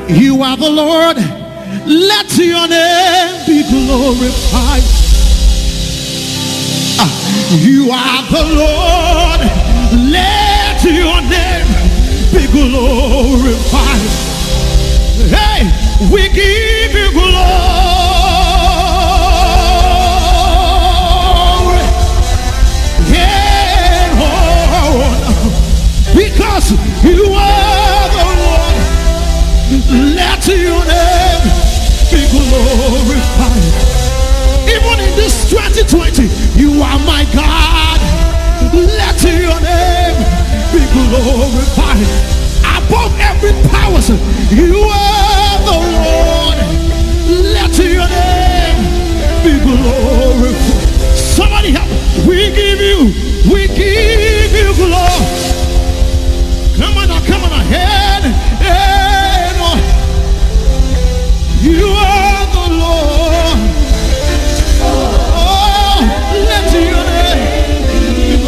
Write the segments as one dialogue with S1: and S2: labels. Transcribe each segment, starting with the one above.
S1: You are the Lord. Let your name be glorified. You are the Lord. Let your name be glorified. Hey, we give you glory. Yeah, oh, because you are the Lord. Let your name be glorified. Even in this 2020, you are my God. Let your name be glorified. Above every power, you are the Lord. Let your name be glorified. Somebody help. We give you glory. Come on now, come on ahead. You are the Lord. Oh, let your name be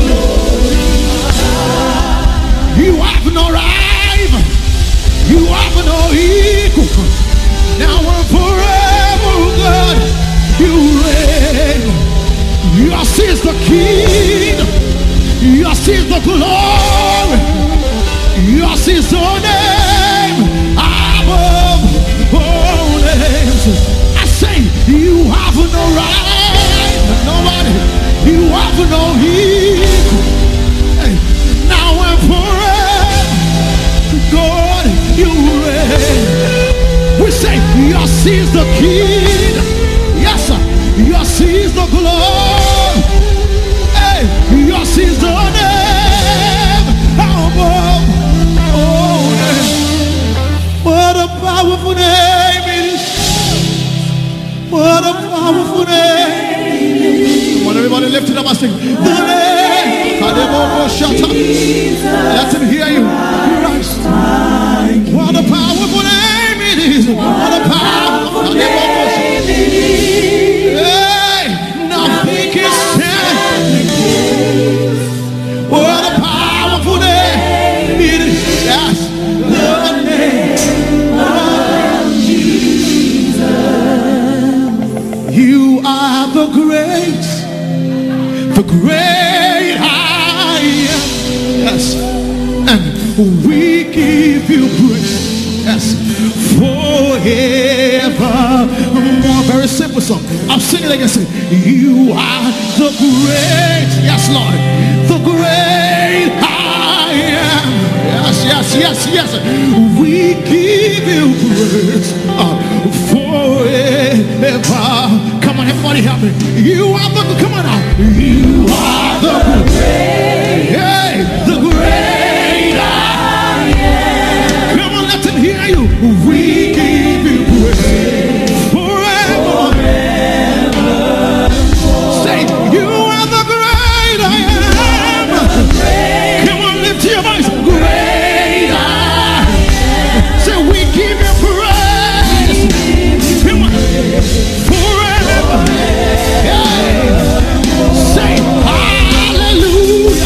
S1: glorified. You have no rival. You have no equal. Now and forever, God, you reign. Yours is the kingdom. Yours is the glory. Yours is the name above all names. I say, you have no right, nobody. You have no equal. Hey, now and forever, God, you reign. We say, yours is the kingdom. Yes, sir. Yours is the glory. Hey, yours is the name above all names. What a powerful name it is. What a powerful name. Come on, everybody lift it up and sing. The name. Let him hear you. Christ. What a powerful name it is. What a powerful name it is. Hey, nothing can stand. What a powerful name it is. Yes, the name of Jesus. You are the great I am. Yes, and we give you praise. Yes, forever. More very simple song. I'm singing like I say. You are the great. Yes, Lord, the great I am. Yes. We give you praise forever. Come on, everybody help me. You are the, come on now. You are the great. Hey, the great I am. Come on, let them hear you. We give you praise forever. Say, you are the great I am. Come on, lift your voice. Great I am. Say, we give you praise. Come on, forever. Yeah. Say, hallelujah.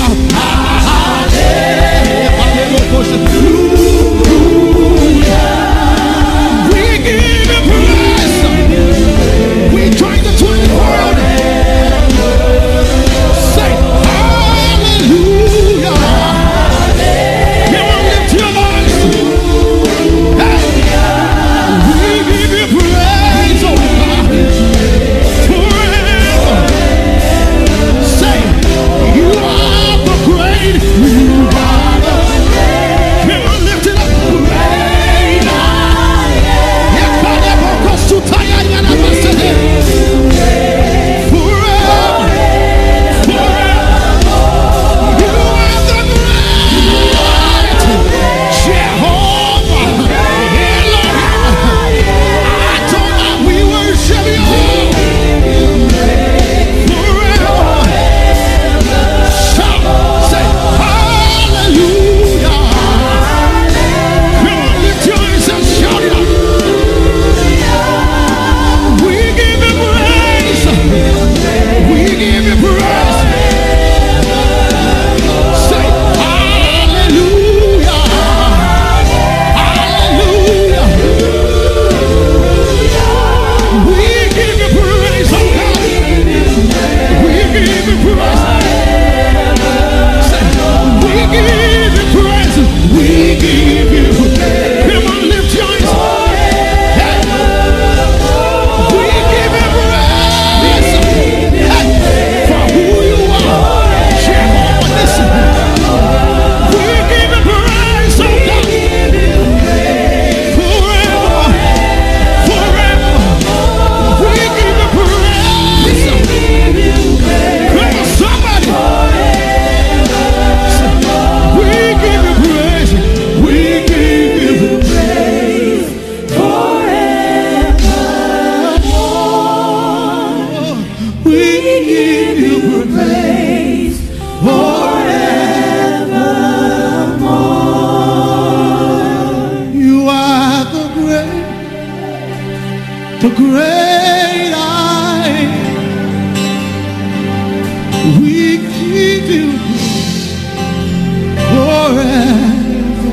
S1: the great I am. We give you forever,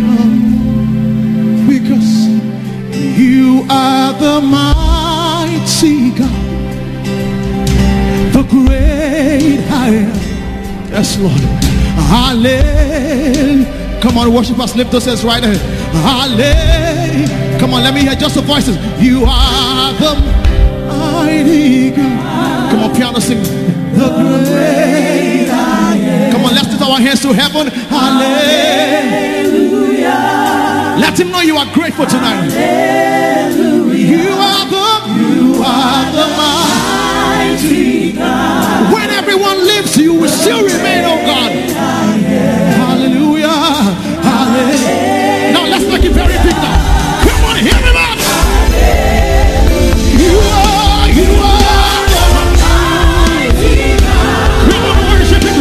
S1: because you are the mighty God, the great I am. Yes, Lord. Hallelujah. Come on, worship us. Lift those hands right ahead. Hallelujah. Come on, let me hear just the voices. You are the mighty God. Come on, piano, sing. The great I am. Come on, let's lift our hands to heaven. Hallelujah. Let him know you are grateful tonight. Hallelujah. You are the mighty God. When everyone leaves you, will still remain, oh God. Hallelujah. Hallelujah. Now let's make it very big now. Come on, hear me out. You are the mighty God. Come on, worship him.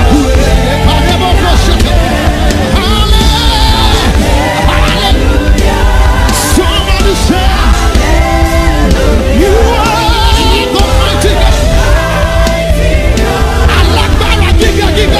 S1: Hallelujah. Somebody say, you are the mighty God. Allah, giga, giga.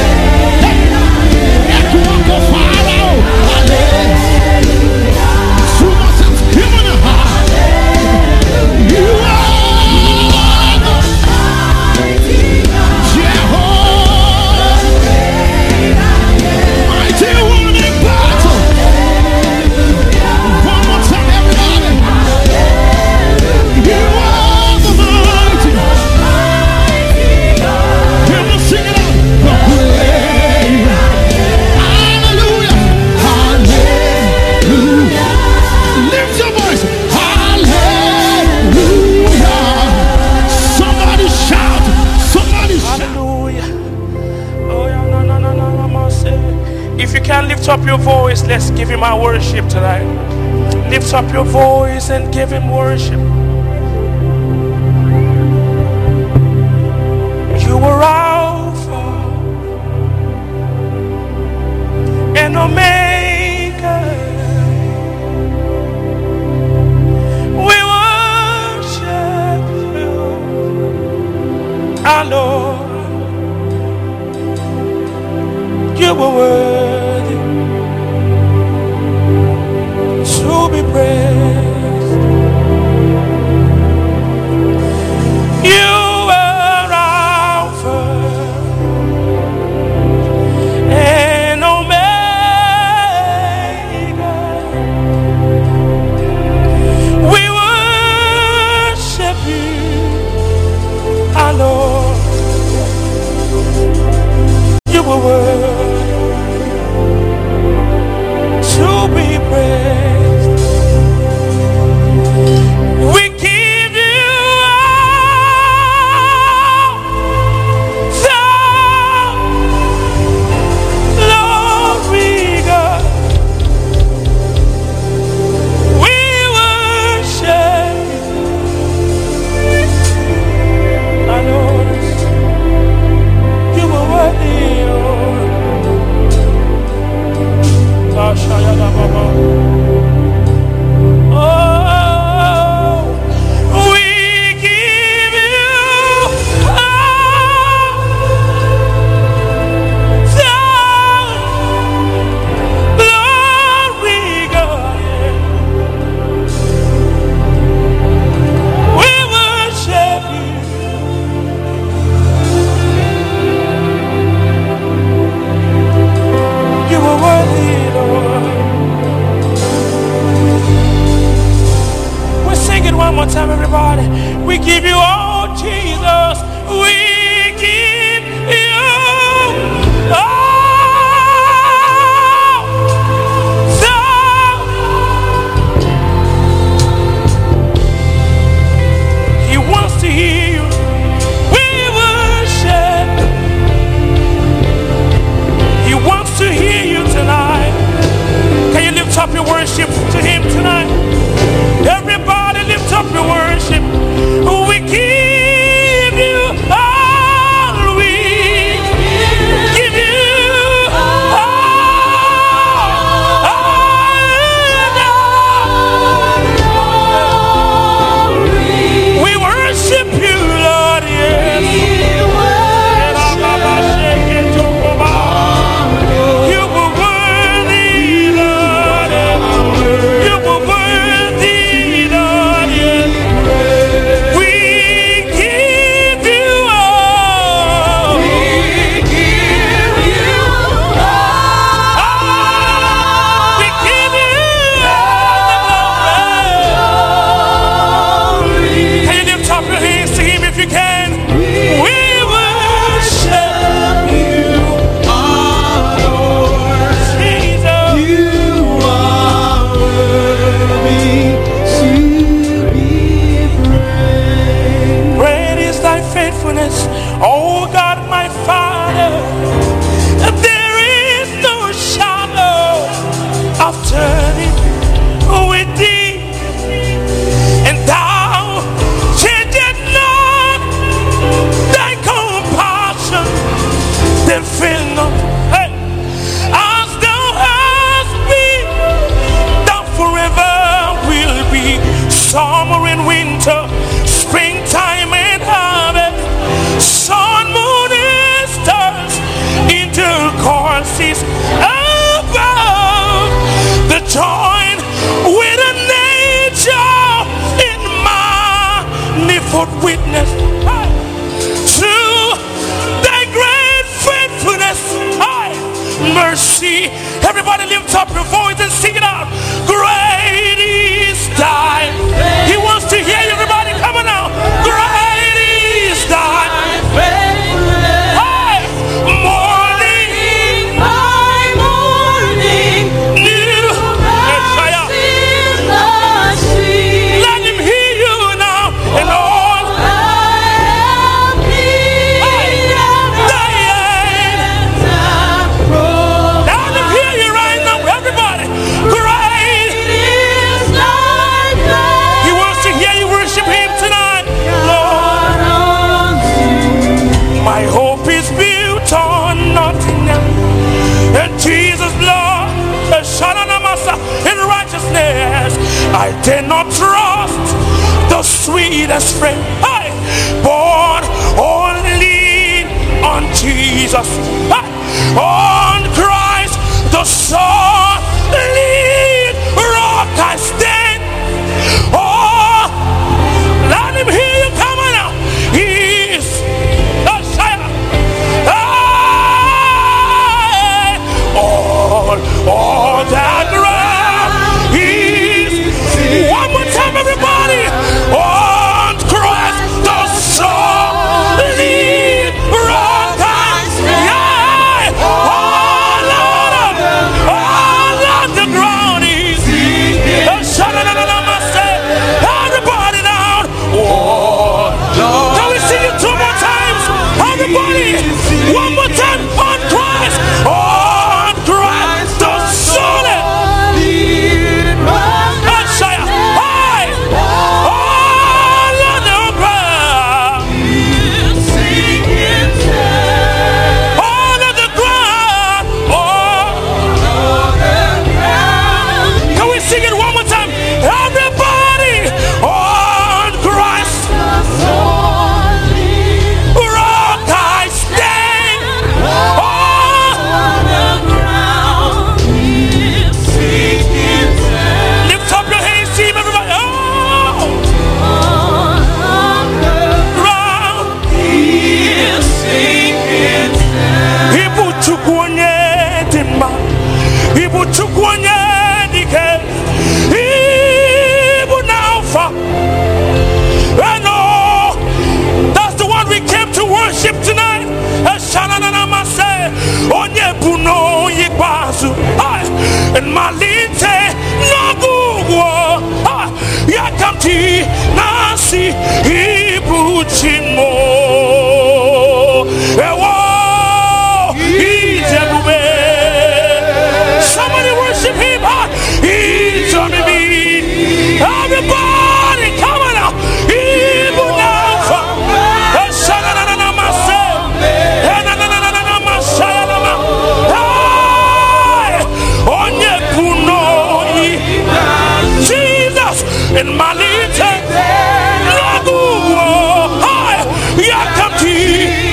S2: If you can lift up your voice, let's give him our worship tonight. Lift up your voice and give him worship. You are Alpha and Omega. We worship you, our Lord. You were worthy to be praised. You are Alpha and Omega. let's pray. Hey, born only on Jesus, on Christ the solid rock I stand. Oh, let him hear you coming out. He's the Messiah. All that ground. He's one more time, everybody. On Christ the solid rock I stand. All of the ground is everybody down. Oh, can we sing it 2 more times? Everybody, one more time. On Christ, on Christ the solid Messiah. Hey, all of the ground. All of the ground. Can we sing it one more time? Everybody, on Christ rock I stand. Lift up your hands, team, everybody. Ground. Ibu chukwonye dima, ibu chukwonye dike, ibu naufa. And oh, that's the one we came to worship tonight. Onye buno yikwazu, and malinte no gugo, yakamti nasi ibu chimo. Somebody worship him. He's on me. Everybody, come on now. Ibu naufa. Jesus in Malite Laguo, Yakamti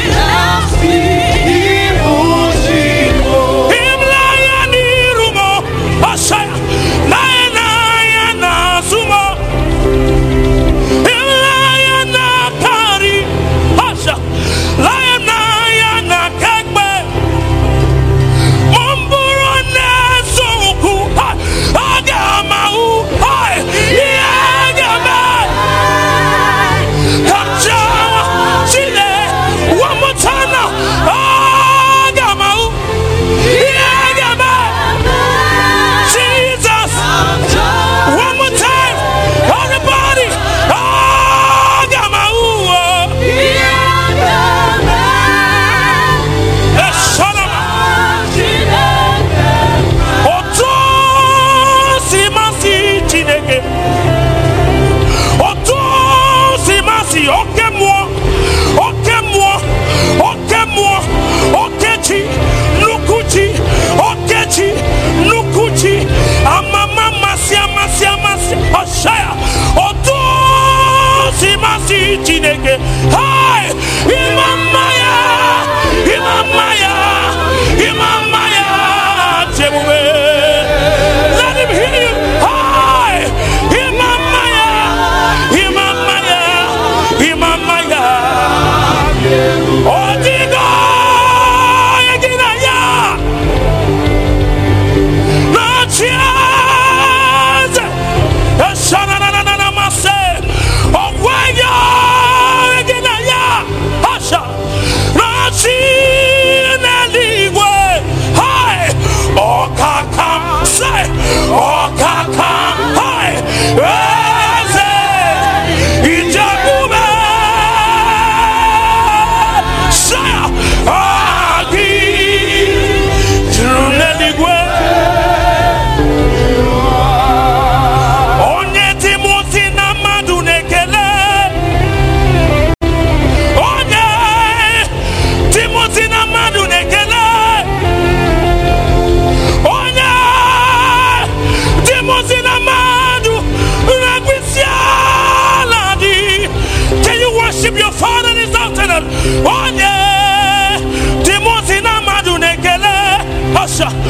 S2: Himlayani Rumo, Asaya, Nayana Sumo, Himlayana Kari, Asha, Layana Kagbe, Mumburone Soku, Agamau,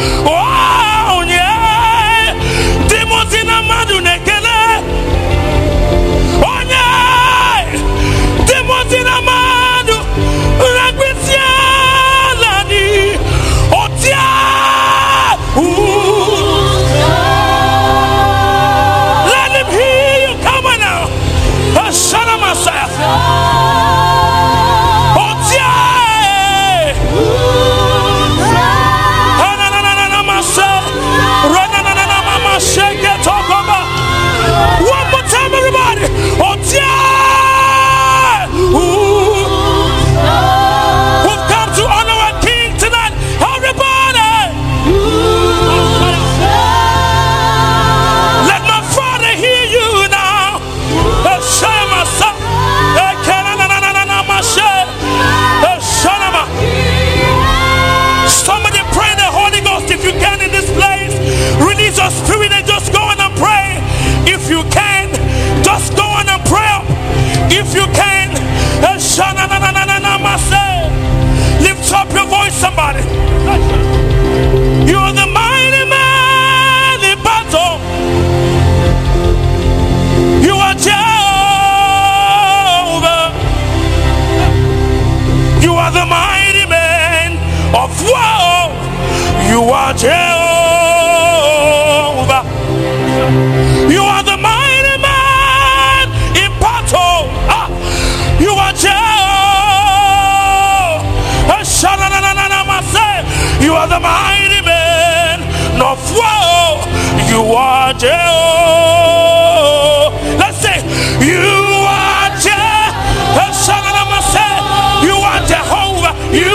S2: Oh yeah, demons in a madu nekele. Oh yeah, demons in a madu ragbisia lani. Oh yeah, let him hear you. Come on now, Shana Messiah. One more time, everybody. Oh, yeah. We've come to honor our King tonight. Everybody. Let my Father hear you now. Somebody pray the Holy Ghost if you can in this place. Release your spirit and just go on and pray. If you can, just go on and pray. If you can, lift up your voice, somebody. You are the mighty man in battle. You are Jehovah. You are the mighty man of war. You are Jehovah. You are the mighty man in battle. You are Jehovah. You are the mighty man of war. You are Jehovah. Let's say, you are Jehovah. You are Jehovah.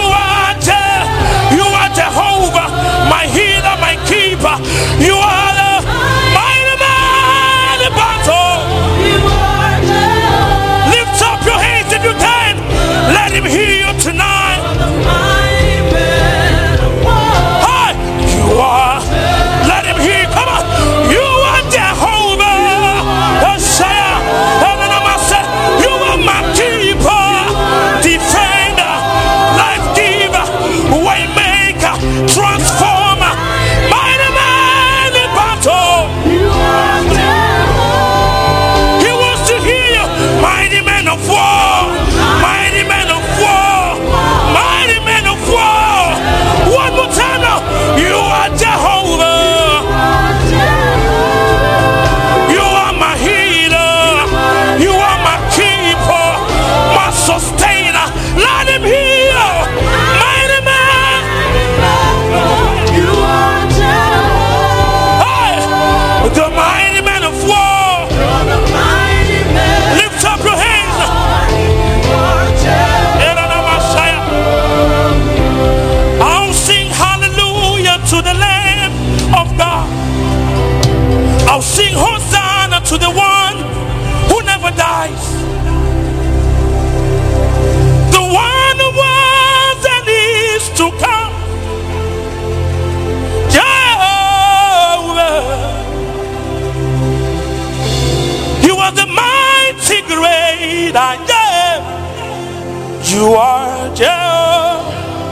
S2: You are Jehovah, my healer, my keeper. You are the mighty man in battle. Lift up your hands if you can. Let him hear you tonight. Hi, you are. Let him hear you. Come on. You are Jehovah. You are my keeper, defender, life giver, way maker, transformer, mighty man in battle. He wants to hear you, mighty man of war, mighty man of war, mighty man of war. One more time now. You are Jehovah. You are my healer. You are my keeper, my sustainer. Let him hear you, mighty man. Hey, the mighty man of war. Lift up your hands. I'll sing hallelujah to the Lamb of God. I'll sing Hosanna to the one who never dies. The one who was and is to come. Jehovah. You are the mighty great I am. You are Jehovah.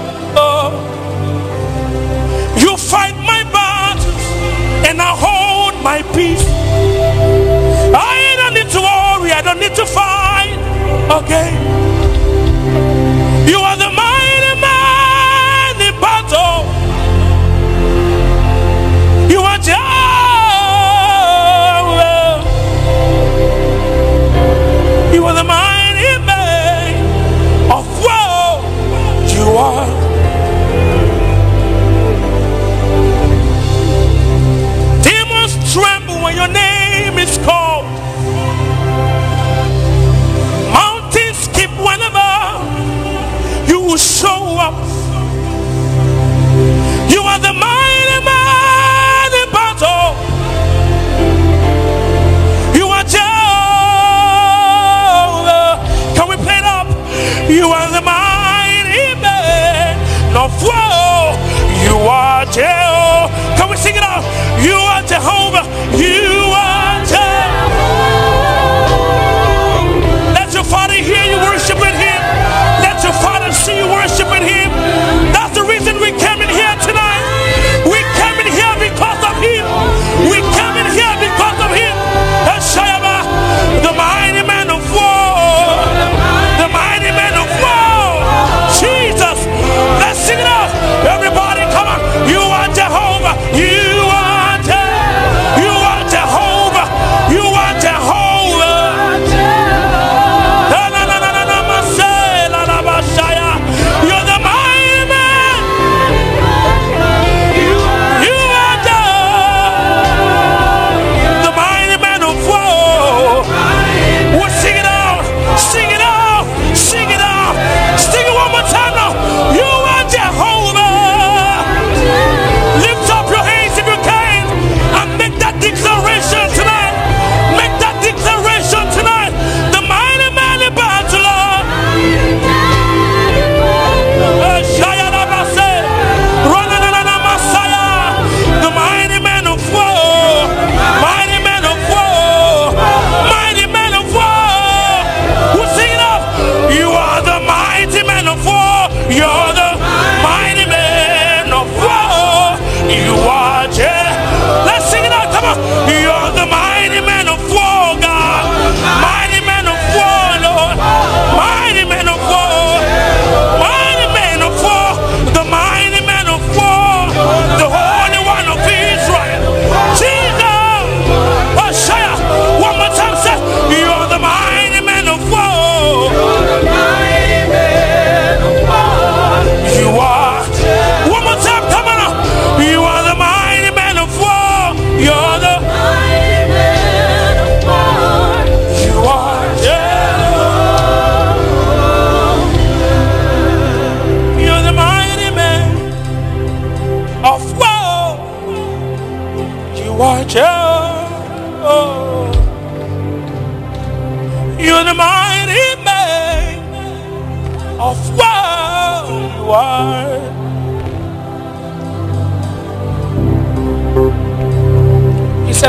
S2: You fight my battles and I hold my peace. I don't need to worry, I don't need to fight. Okay. You are the mighty man in battle. You are Jehovah. You are the mighty man of war. You are. Demons tremble when your name is called. Mountains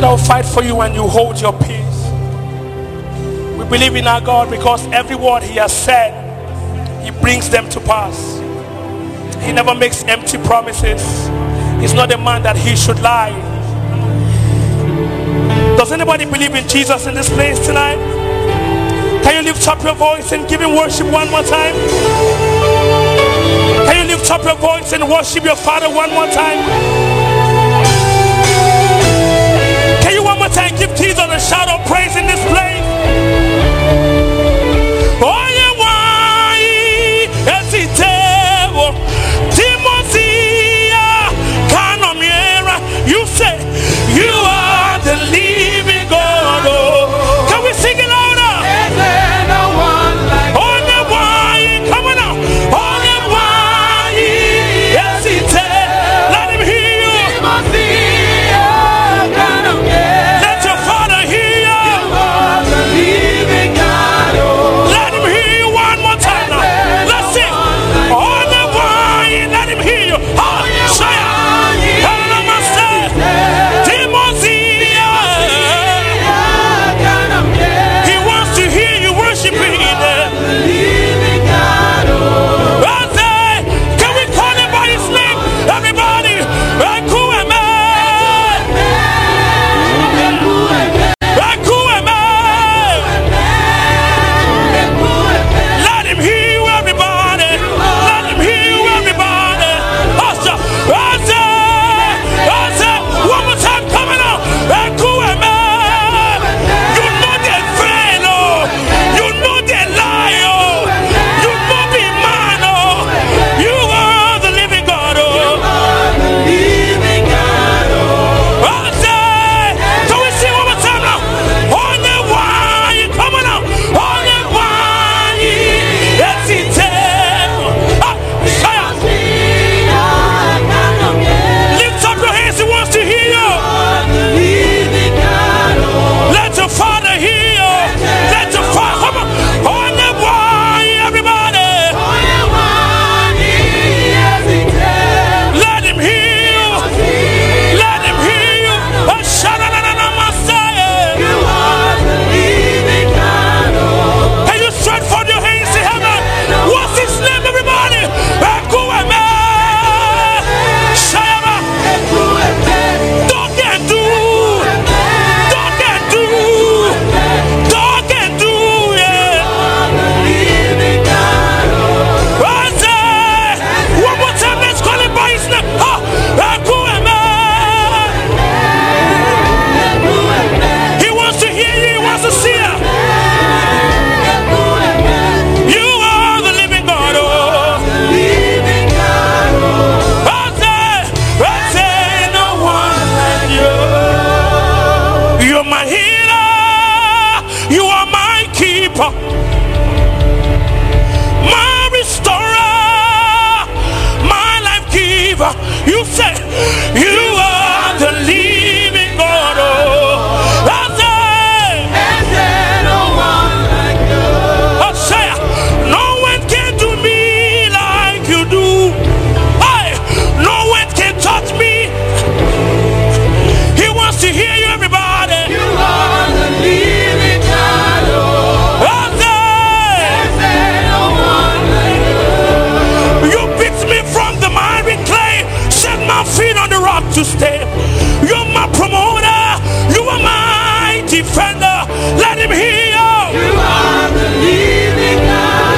S2: said, I'll fight for you and you hold your peace. We believe in our God because every word he has said, he brings them to pass. He never makes empty promises. He's not a man that he should lie. Does anybody believe in Jesus in this place tonight? Can you lift up your voice and give him worship one more time? Can you lift up your voice and worship your Father one more time? Can you one more time give Jesus a shout of praise in this place? Oh, yeah, why? Yes, it you say you are the living God. Oh, can we sing it louder? Is there no one like you? Only one, come on now. Only one, yes, it's let him hear you. Let your Father hear you. You are the living God. Oh, let him hear you one more time now. Let's sing. Only one, let him hear you. Oh, you say you are the living God. Oh, I say, is there no one like you? I say, no one can do me like you do. Hey, no one can touch me. He wants to hear you, everybody. You are the living God. Oh, I say, is there no one like you? You picked me from the miry clay, set my feet on the rock to stay. You're my promoter, you are my defender. Let him hear you. You are the living God.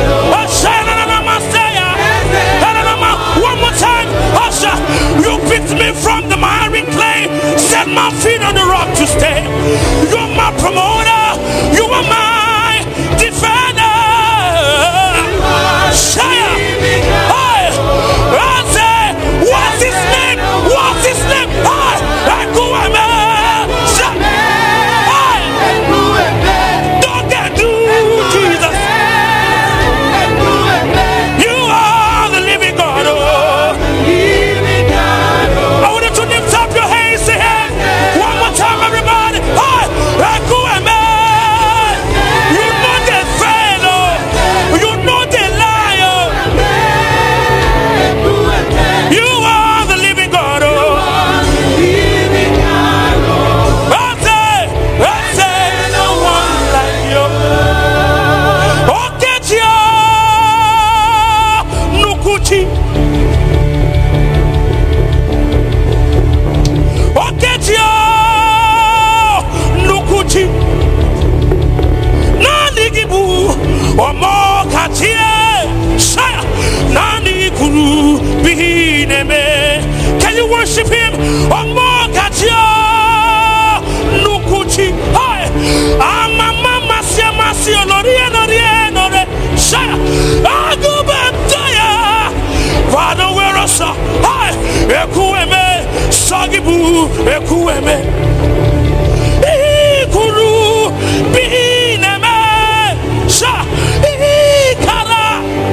S2: One more time, Usher. You picked me from the miry clay, set my feet on the rock to stay. You're my promoter, you are my defender. You are the living God. What's his name? What's his name? Don't get do Jesus. You are the living God. I want you to lift up your hands. Say, one more time, everybody. Seraphim, Omokatio, Nukuchi, hi, Mama Siamasio, Loriano, Shaya, Agubantaya, Vado Werosa, hi, Ekueme, Sagibu, Ekueme, Ikuru, Bineme, Sha, Ikara,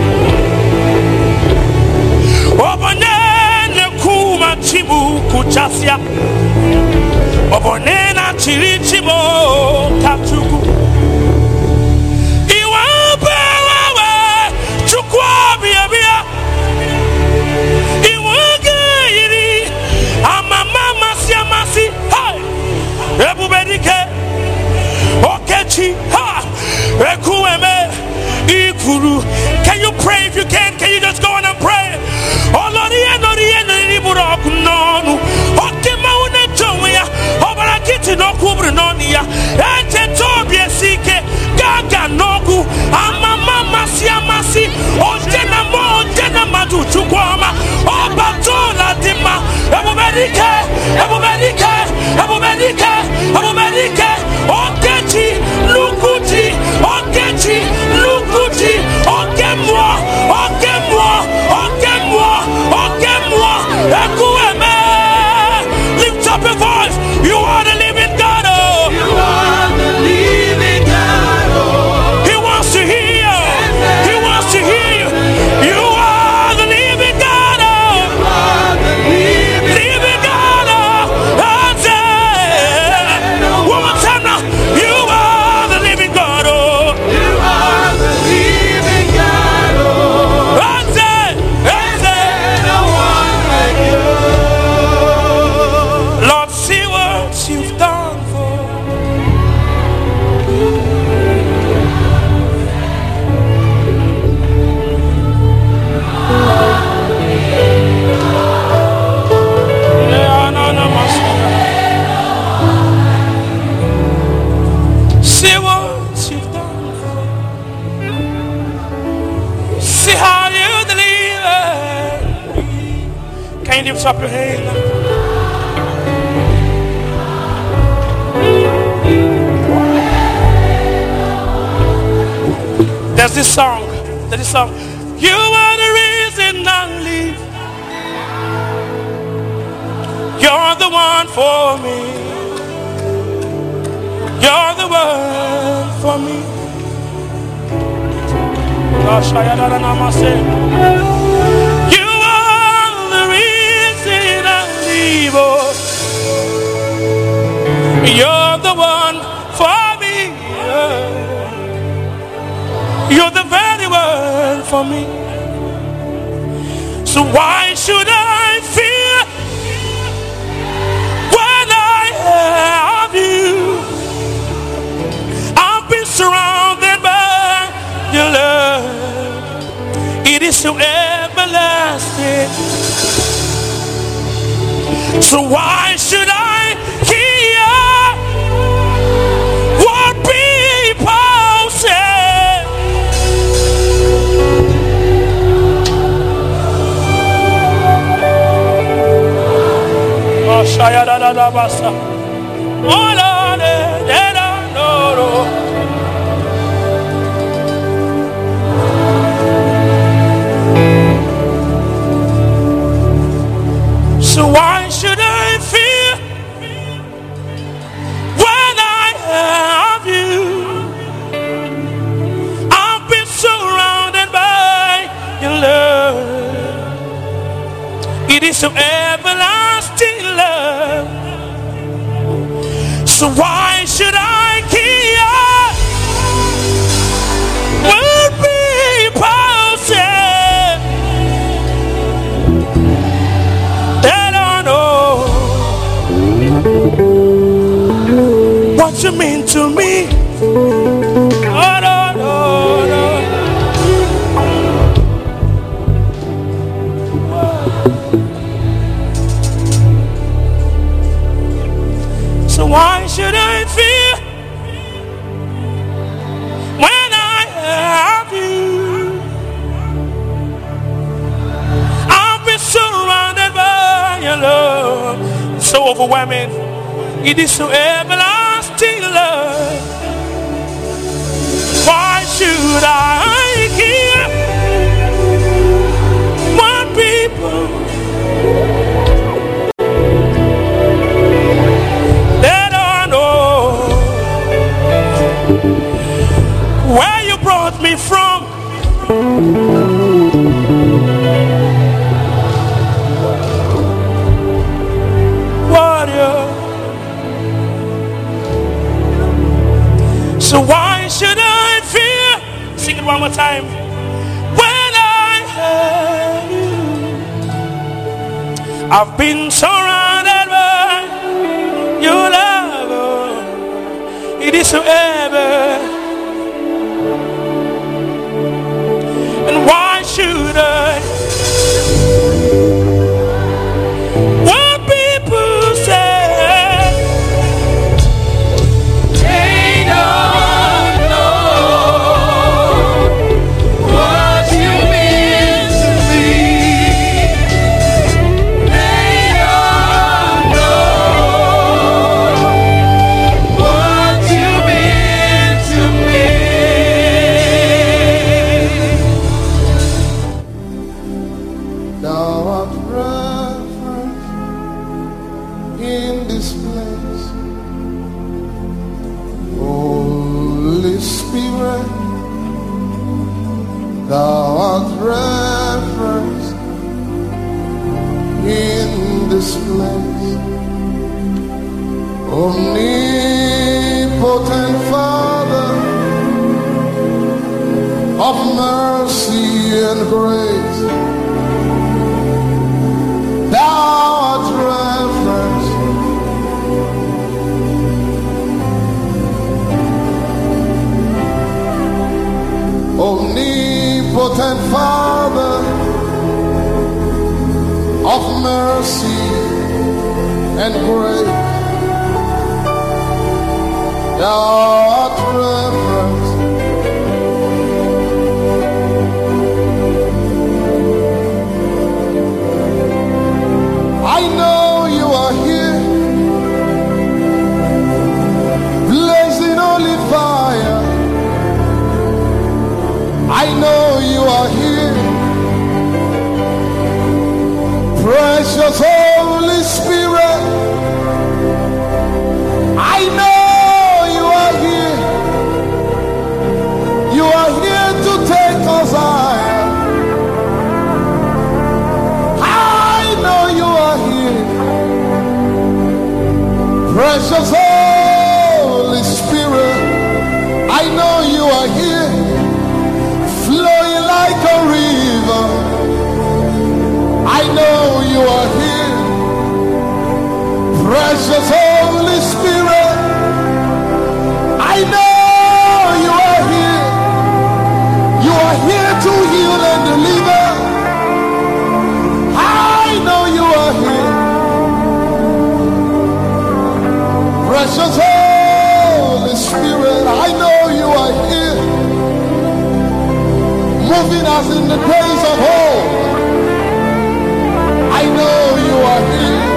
S2: Obonene Kuma Chibu Kuchasia, Obonena Chirichibo Katuku. Can you pray if you can? Can you just go on and pray? Oh Lord, lift up your voice. You are the living God. Oh. You are the living God. Oh. He wants to hear you. He wants to hear you. You are the living God. Oh. You are the living God. Oh. That's it. One more time now. You are the living God. Oh. You are the living God. Oh. That's it. That's it. No one like you. Lord, see what you've done for. See what you've done for. See how you delivered me. Can you lift up your hand? There's this song. You are the reason I live. You're the one for me. You're the one for me. You are the reason I live. Oh. You're the one for me. You're the very one for me. So why should I fear when I have you? I've been surrounded by your love. It is so everlasting. So why should I fear what people say? Shaya da da da basa. Oh Lord, da da no. So why should I fear when I have you? I've been surrounded by your love. It is so everlasting love. So why should I care what people say? They don't know what you mean to me. Oh, no, no, no. So why should I fear when I have you? I've been surrounded by your love. so overwhelming. It is so everlasting love. Why should I keep my people that I know where you brought me from? So why should I fear? Sing it one more time. When I have you, I've been surrounded by your love. It is forever. And why should I? What people say, they don't know what you mean to me. They don't know what you mean to me.
S1: Thou art reverence in this place, Holy Spirit. Thou art reverence in this place, omnipotent Father of mercy and grace. Thou art reverence omnipotent Father of mercy and grace. Thou art reverence I know you are here, blazing holy fire. I know you are here, precious Holy Spirit. I know you are here. You are here to take us higher. Precious Holy Spirit, I know you are here, flowing like a river. I know you are here. Precious Holy Spirit, I know you are here. You are here to heal and deliver. I know you are here. Precious Holy Spirit, I know you are here, moving us in the days of old. I know you are here.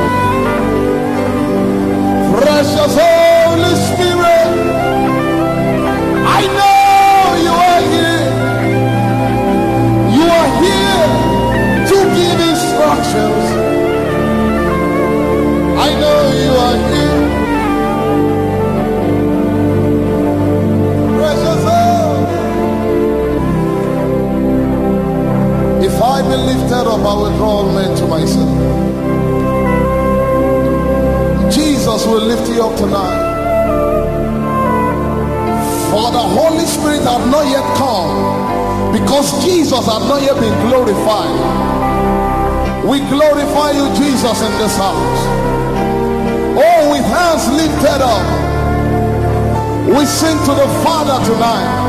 S1: Precious Holy Spirit, I know you are here. You are here to give instructions. I know you are here. If I be lifted up, I will draw all men to myself. Jesus will lift you up tonight. For the Holy Spirit has not yet come, because Jesus has not yet been glorified. We glorify you, Jesus, in this house. Oh, with hands lifted up, we sing to the Father tonight.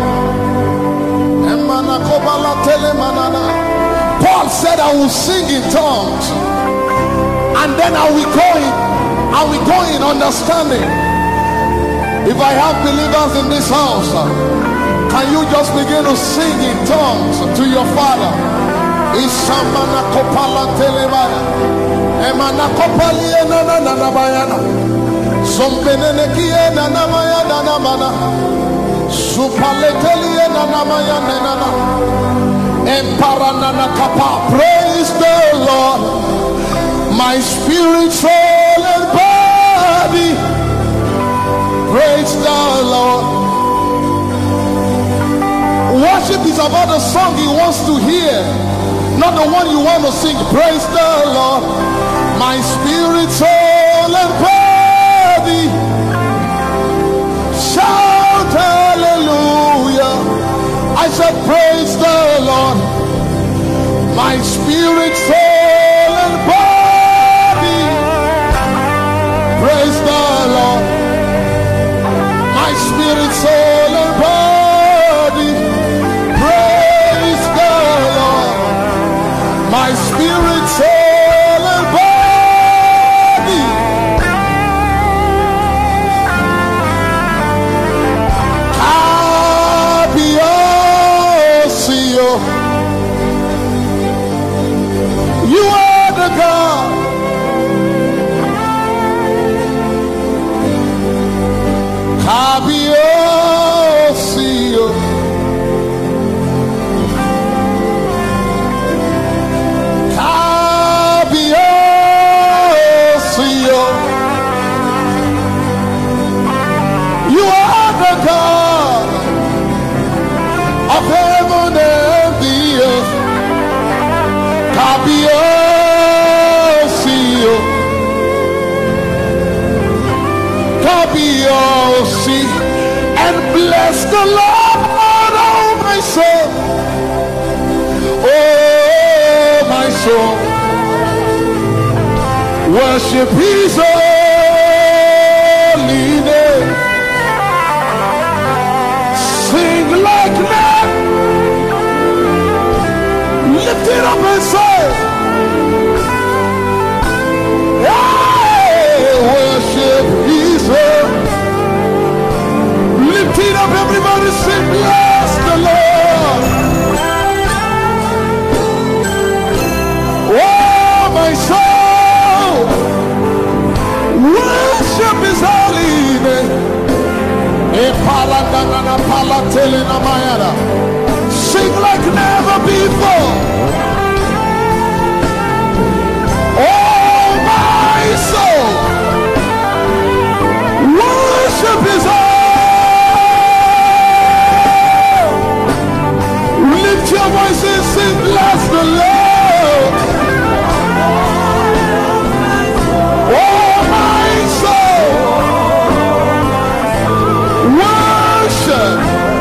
S1: Paul said, I will sing in tongues, and then I will go in understanding. If I have believers in this house, can you just begin to sing in tongues to your Father? Emana kopalie na bayana. Sombenene kie na maya na mana. Supaletelie na maya na. Emparana kapa. Praise the Lord, my spirit, soul, and body. Praise the Lord. Worship is about the song he wants to hear, not the one you want to sing. Praise the Lord, my spirit, soul, and body. Shout hallelujah. I said praise the Lord, my spirit, soul, and body. Praise the Lord, my spirit, soul, and body. Praise the Lord, my spirit, soul, and body. Kabiosio, you are the God. Kabiosio, you are the God of heaven and the earth. Kabiosio, Kabiosi, and bless the Lord, oh my soul, oh my soul. Worship his holy name. Sing like that. Lift it up and say, hey, worship his holy. Lift it up, everybody, sing, bless the Lord. Oh my soul, worship his holy name. Sing like never before. Oh my soul, worship his holy. Lift your voice and sing, bless the Lord. Oh my soul, worship.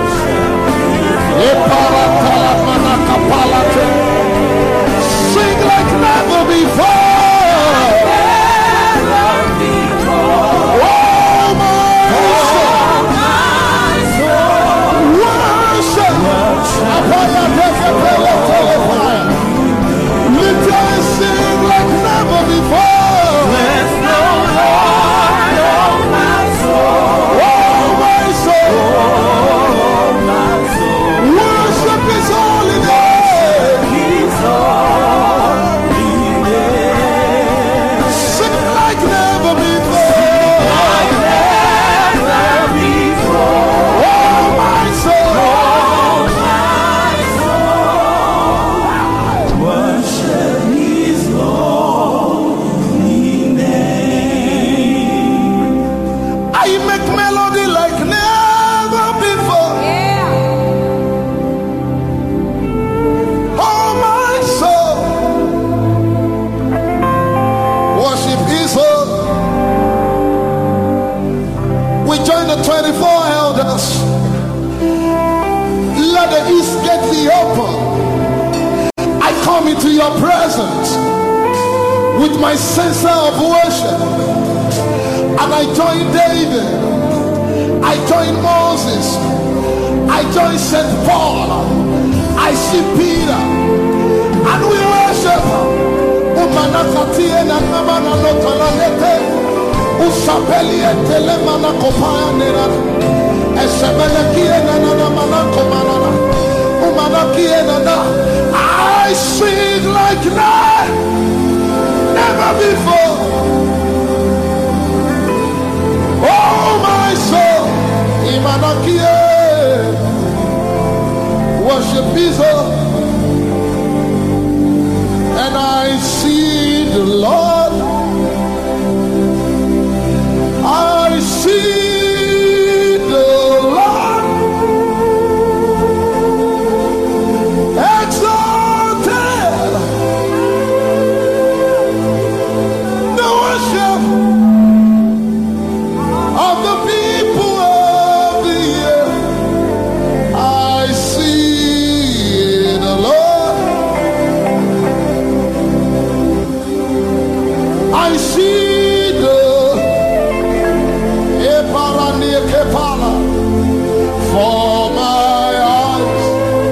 S1: Sing like never before. Oh my soul, worship. Lift your voice, sing like never before. Bless the Lord, oh my soul. Oh my soul, worship his holy name. His holy name. Sing like never before. Like never before. Oh my soul. Oh my soul. Worship his holy name. I make melody like never before. Oh my soul, worship his soul. We join the 24 elders. Let the east gate be open. I come into your presence with my sense of worship, and I join David, I join Moses, I join St. Paul, I see Peter, and we worship. Umanakatie na namana lotalanete, usapelie telemana kopaya. I sing like that never never before. Oh, my soul, Imanakie, worship Jesus, and I see the Lord. I see the Lord exalted. The worship of the people of the earth. I see the Lord. I see the for my eyes.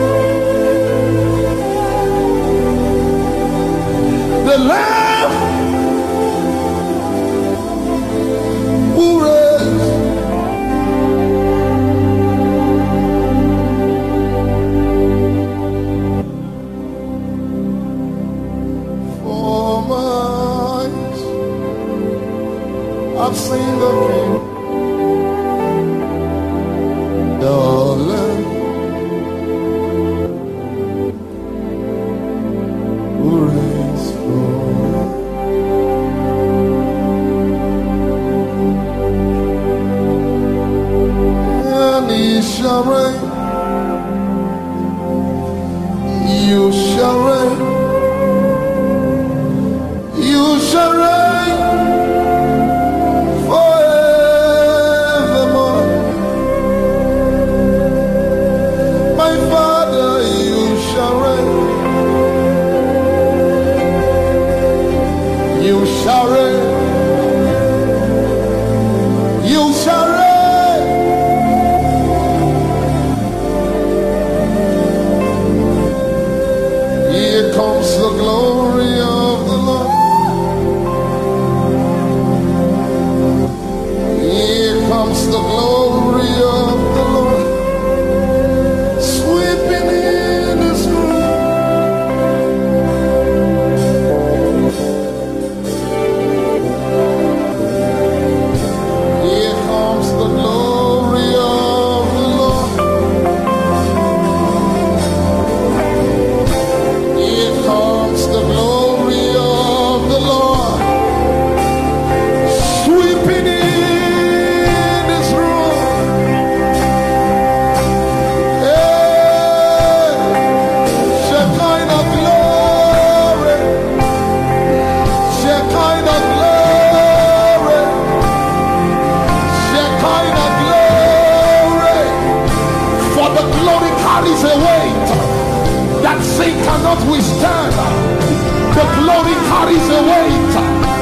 S1: The Lamb who reigns. For my eyes, I've seen the King. The Lamb who reigns forever. And he shall reign. You shall reign. You shall reign. Cannot withstand. The glory carries a weight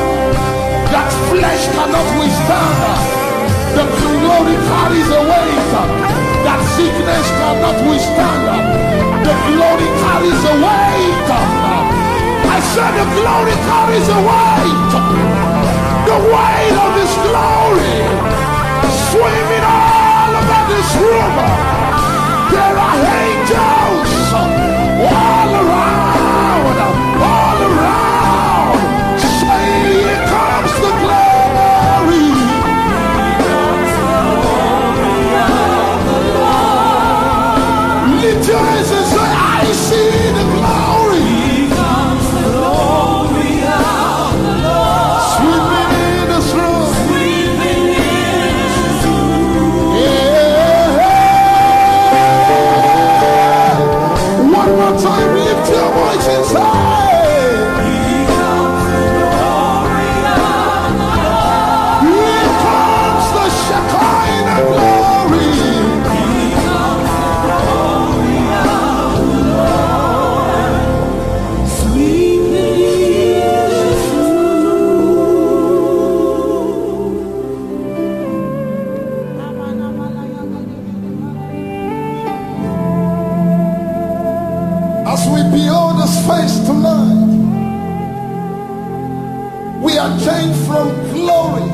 S1: that flesh cannot withstand. The glory carries a weight that sickness cannot withstand. The glory carries a weight. I said the glory carries a weight. The weight of His glory swimming all over this room. There are angels all around, all around. Say, here comes the glory. Lift your hands and say, I see the glory. Here comes the glory of the Lord. Sweeping in this room. Sweeping in this room. Yeah. One more time, lift your voice and say, here comes the glory of the Lord. Here comes the Shekinah glory. Here comes the glory of the Lord. Sweeping in this As we behold His face tonight, we are changed from glory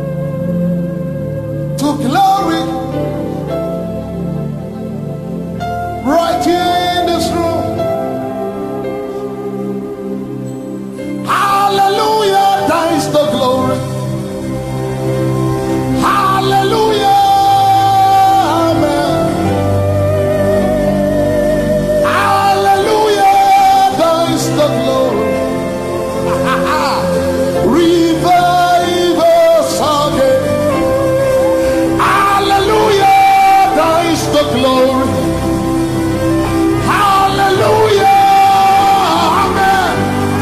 S1: to glory right here in this room. Hallelujah. glory. Hallelujah. Amen.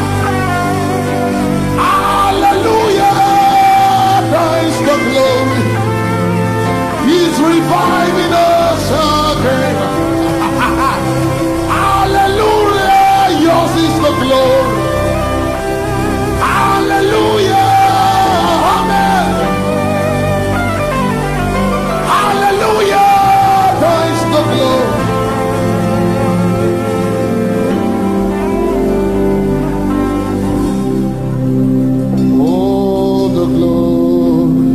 S1: Hallelujah. Praise the glory. He's reviving us again. Hallelujah. Yours is the glory. Hallelujah. Amen. Hallelujah. Praise the glory. Oh, the glory.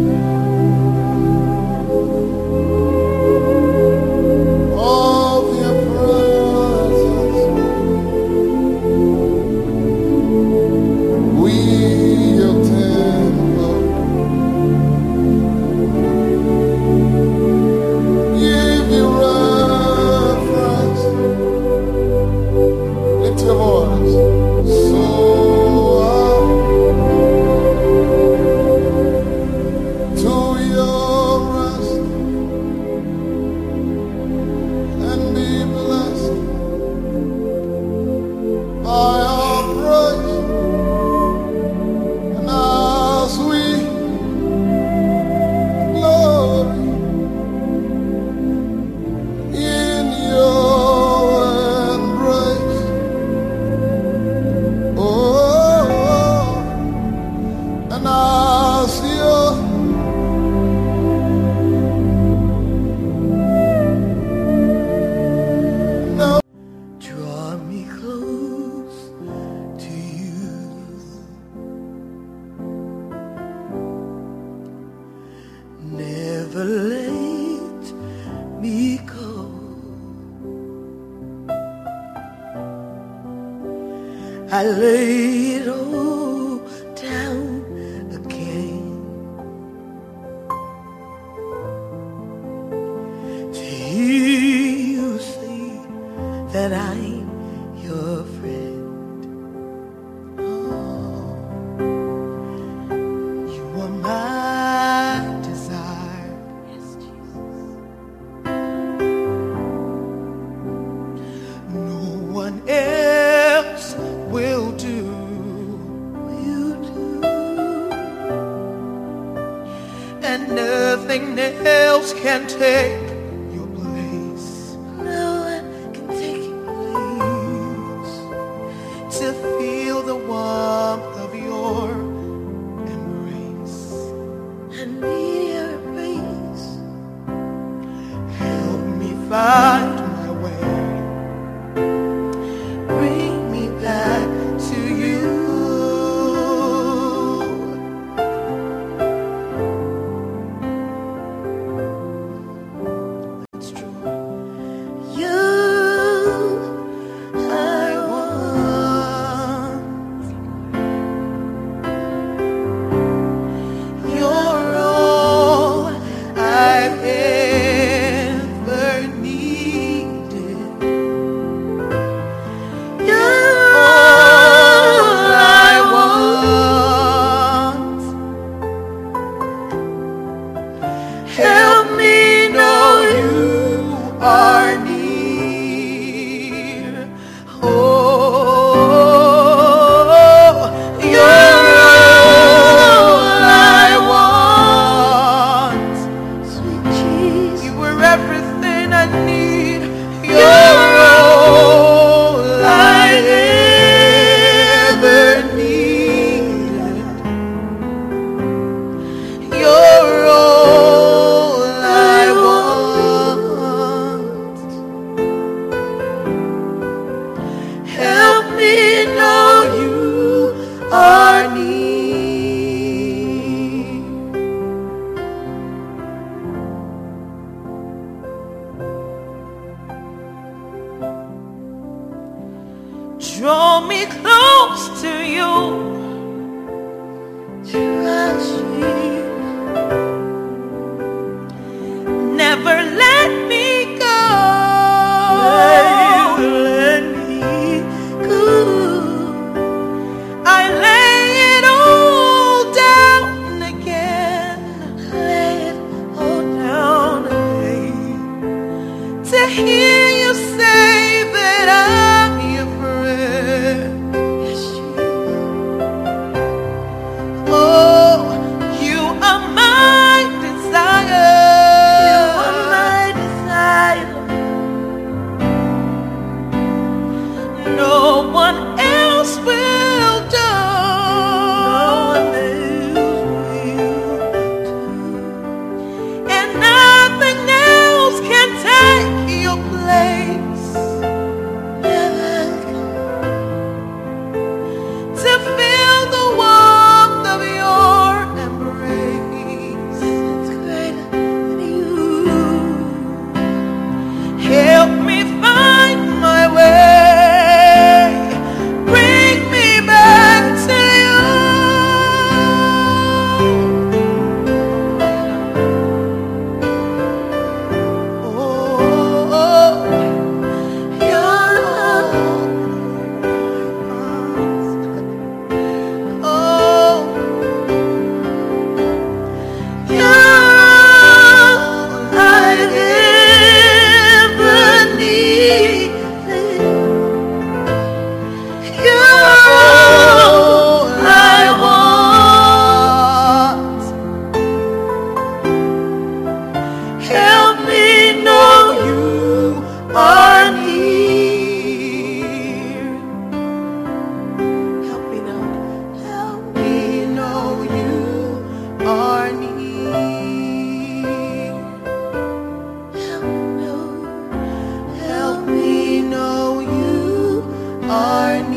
S1: Of your presence. We your temple. Give you reverence. Lift your voice. So to your rest and be blessed by our praise. And as we glory in your embrace, oh, and as your now
S3: Draw me close to you. Never let me go. I lay it all down again. To hear you say that I'm your friend. Oh, you are my desire. Yes, Jesus. No one else will do. Will do. And nothing else can take your place. No one can take your place. To feel the warmth of your embrace and need your embrace. Help me find my way. Bring me back to you. It's true. You I want. You're all I've ever needed. You're all I want. Help me know you are near. Oh, you're all I want. Sweet Jesus, you were everything I need. You're all I ever needed. You're all I want. Help me know you are near. Draw me close to you. Trust you. Never let me go. Never let me go. I lay it all down again. Lay it all down again. hear you say that I'm your friend. Yes, Jesus. Oh, you are my desire. You are my desire. No one else will do. No one else will do. And nothing else can take your place. To feel the warmth of your embrace. It's greater than you. Help me find my way. Bring me back to you. Oh, your oh, you're all I've ever needed. You're all I want. Help me know you are near. Help me know. Help me know you are near. Help me know you are near.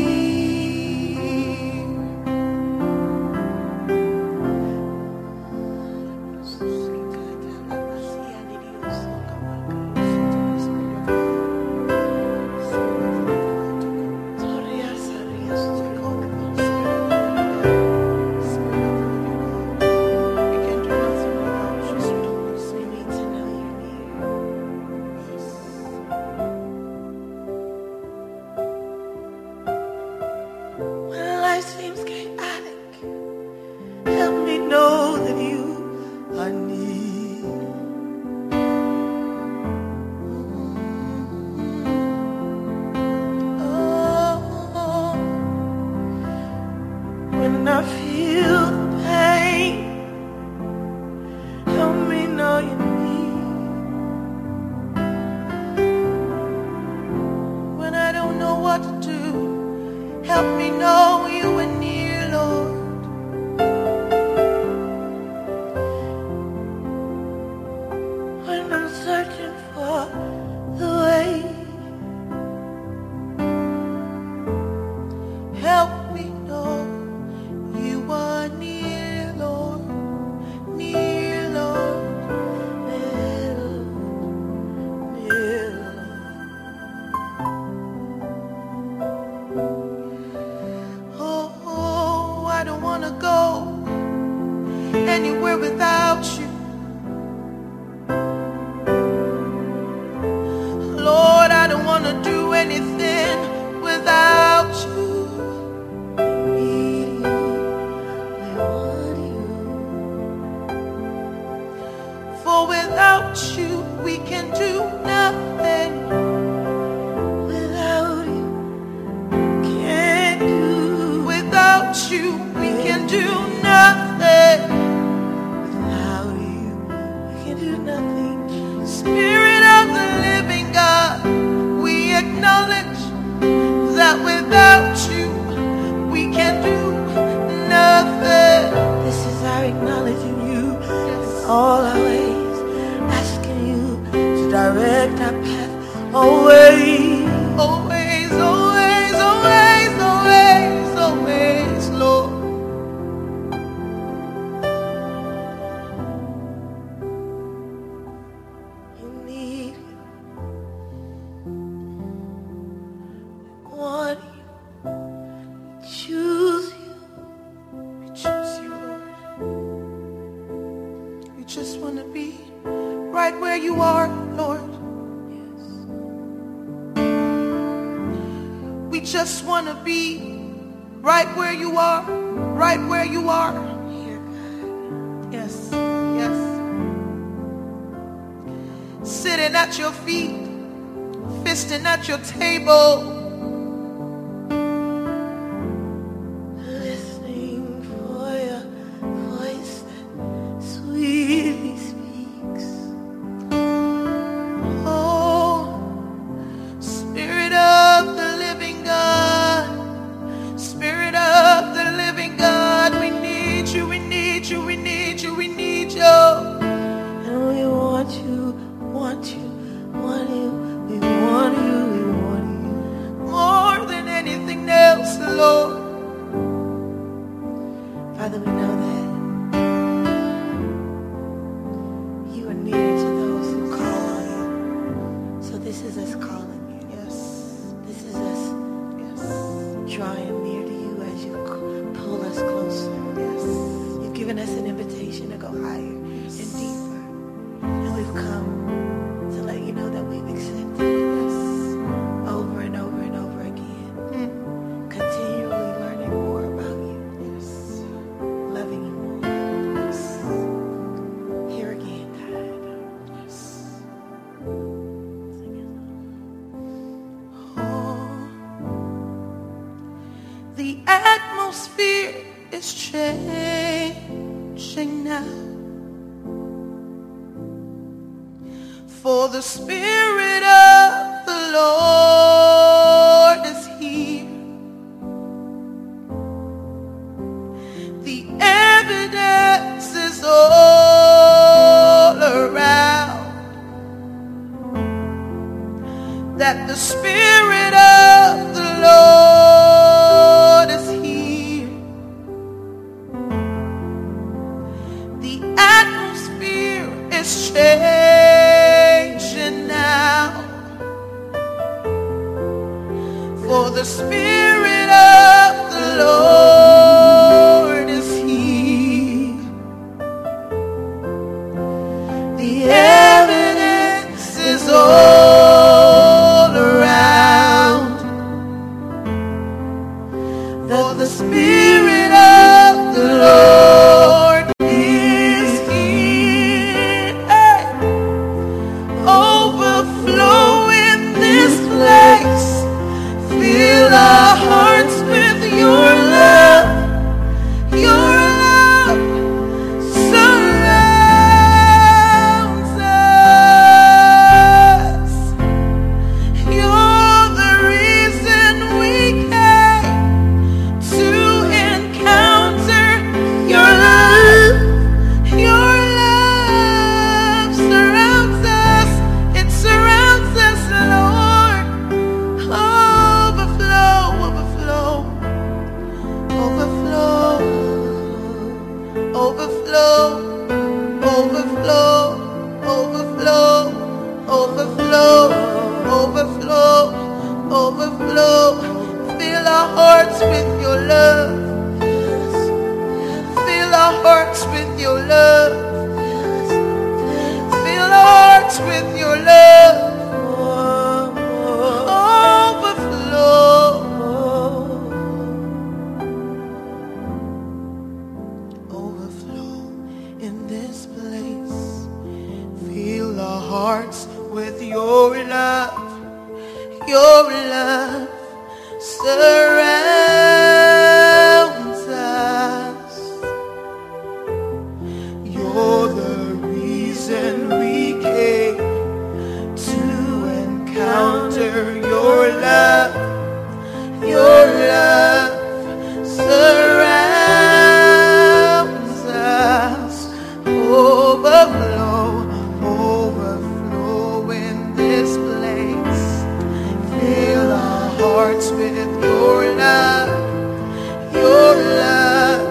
S3: When life seems chaotic, help me know that you are near. Oh, when I feel the pain, help me know you're near. When I don't know what to do, help me know you are near, Lord. When I'm searching for the way, help me know you are near, Lord. Near, Lord. Near, Lord. Near, Lord. Oh, I don't want to go anywhere without you. Lord, I don't want to do anything without you. Need you, I want you. For without you, we can do nothing. Without you, can't do. Without you, we can do nothing. Without you, we can do nothing. Spirit of the living God, we acknowledge that without you, we can do nothing. This is our acknowledging you in all our ways, asking you to direct our path always, always, always, always, always, always, Lord. We need you. We want you. We choose you. We choose you, Lord. We just want to be right where you are, Lord. Yes. We just want to be right where you are, right where you are. Here, God. Yes, yes. sitting at your feet, feasting at your table, listening for your voice that sweetly speaks. Oh, Spirit of the living God, Spirit of the living God, we need you, we need you, we need you, we need you. And we want you, want you, want you, we want you, we want you. More than anything else, Lord. Father, we know that you are near to those who call on you. So this is us calling you. Yes. This is us, yes, drawing near to you as you pull us closer. Yes. You've given us an invitation to go higher and deeper. And we've come to let you know that we've accepted this over and over and over again. Continually learning more about you. Yes. Loving you more. Yes. Here again, God. Yes. Sing it. Oh, the atmosphere is changing now. For the Spirit of the Lord is here. The evidence is all around that the Spirit of the Lord is here. The atmosphere is changing now. For the Spirit of the Lord is here. The evidence is all around. For the Spirit of the Lord is here. Hey. Overflow in this place. Fill our hearts with your love. Your love surrounds us. You're the reason we came to encounter your love. Your love surrounds us. It surrounds us, Lord. Overflow, overflow, overflow, overflow, overflow, overflow, overflow, overflow, overflow. Fill our hearts with your love. Fill our hearts with your love. Fill our hearts with your love. Overflow. Overflow in this place. Fill our hearts with your love. Your love surrounds us. You're the reason we came to encounter your love. Your love surrounds us. Overflow, overflow in this place. Fill our hearts with your love. Your love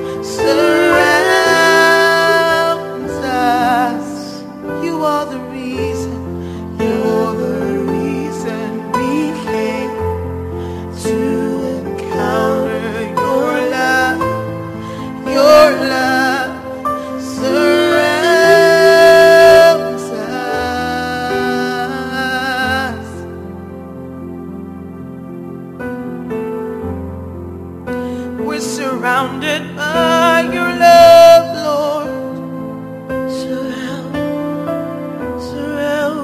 S3: surrounds us. You are the reason. You're the reason we came to encounter your love. Your love surrounds us. We're surrounded by your love, Lord. Surround, surround.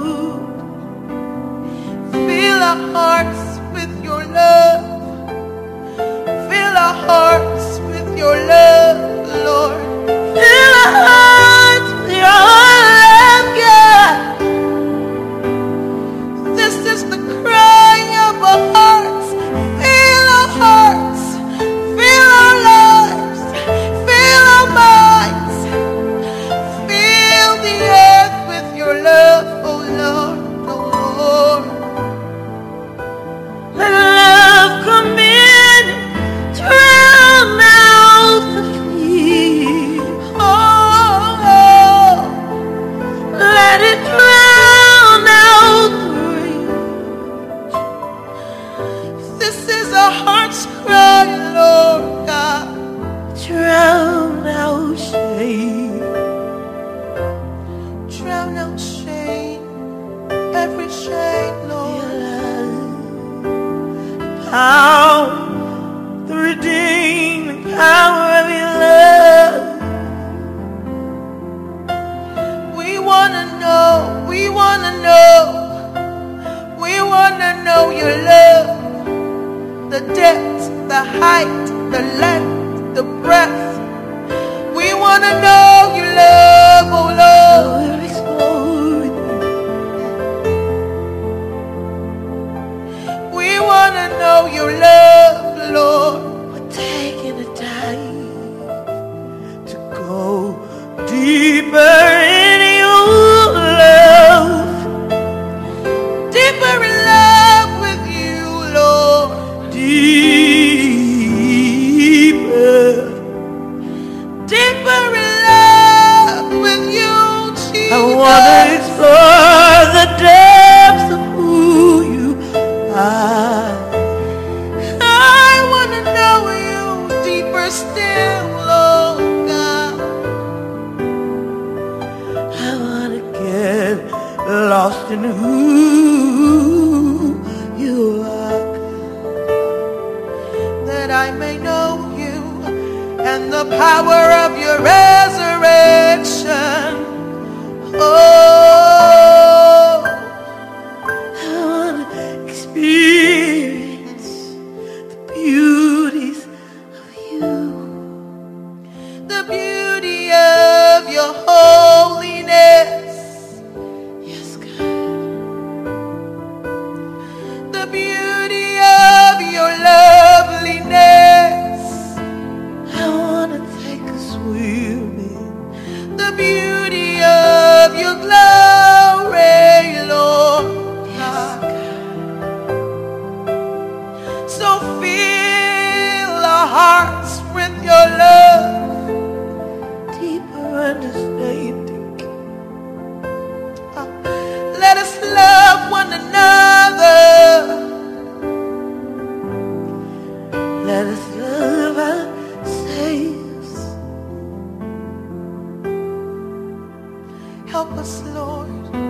S3: our hearts with your love. Fill our hearts with your love, Lord. Fill our hearts with your love, God. This is the cry of our hearts. Fill our hearts. Fill our lives. Fill our minds. Fill the earth with your love, oh Lord, oh Lord. Let love come in, drown out the fear. Oh, let it drown out the rage. This is our heart's cry, Lord God. Drown out shame. Drown out shame. Every shame, Lord. Power, the redeeming power of your love. We wanna know, we wanna know, we wanna know your love. The depth, the height, the length, the breadth. We wanna know your love, oh Lord. We wanna know your love, Lord. We're taking a time to go deeper in your love. Deeper in love with you, Lord. Deeper. Deeper in love with you, Jesus. I wanna explore the depths of who you are. I wanna know you deeper still, Lord God. I wanna get lost in who you are, that I may know you and the power of your resurrection. Oh, I wanna experience the beauties of you, the beauty of your holiness. Yes, God. The beauty of your loveliness. I wanna take a swim in the beauty of your glory, Lord. Yes, God. So fill our hearts with your love, deeper understanding. Let us love one another. Let us love ourselves. Help us, Lord.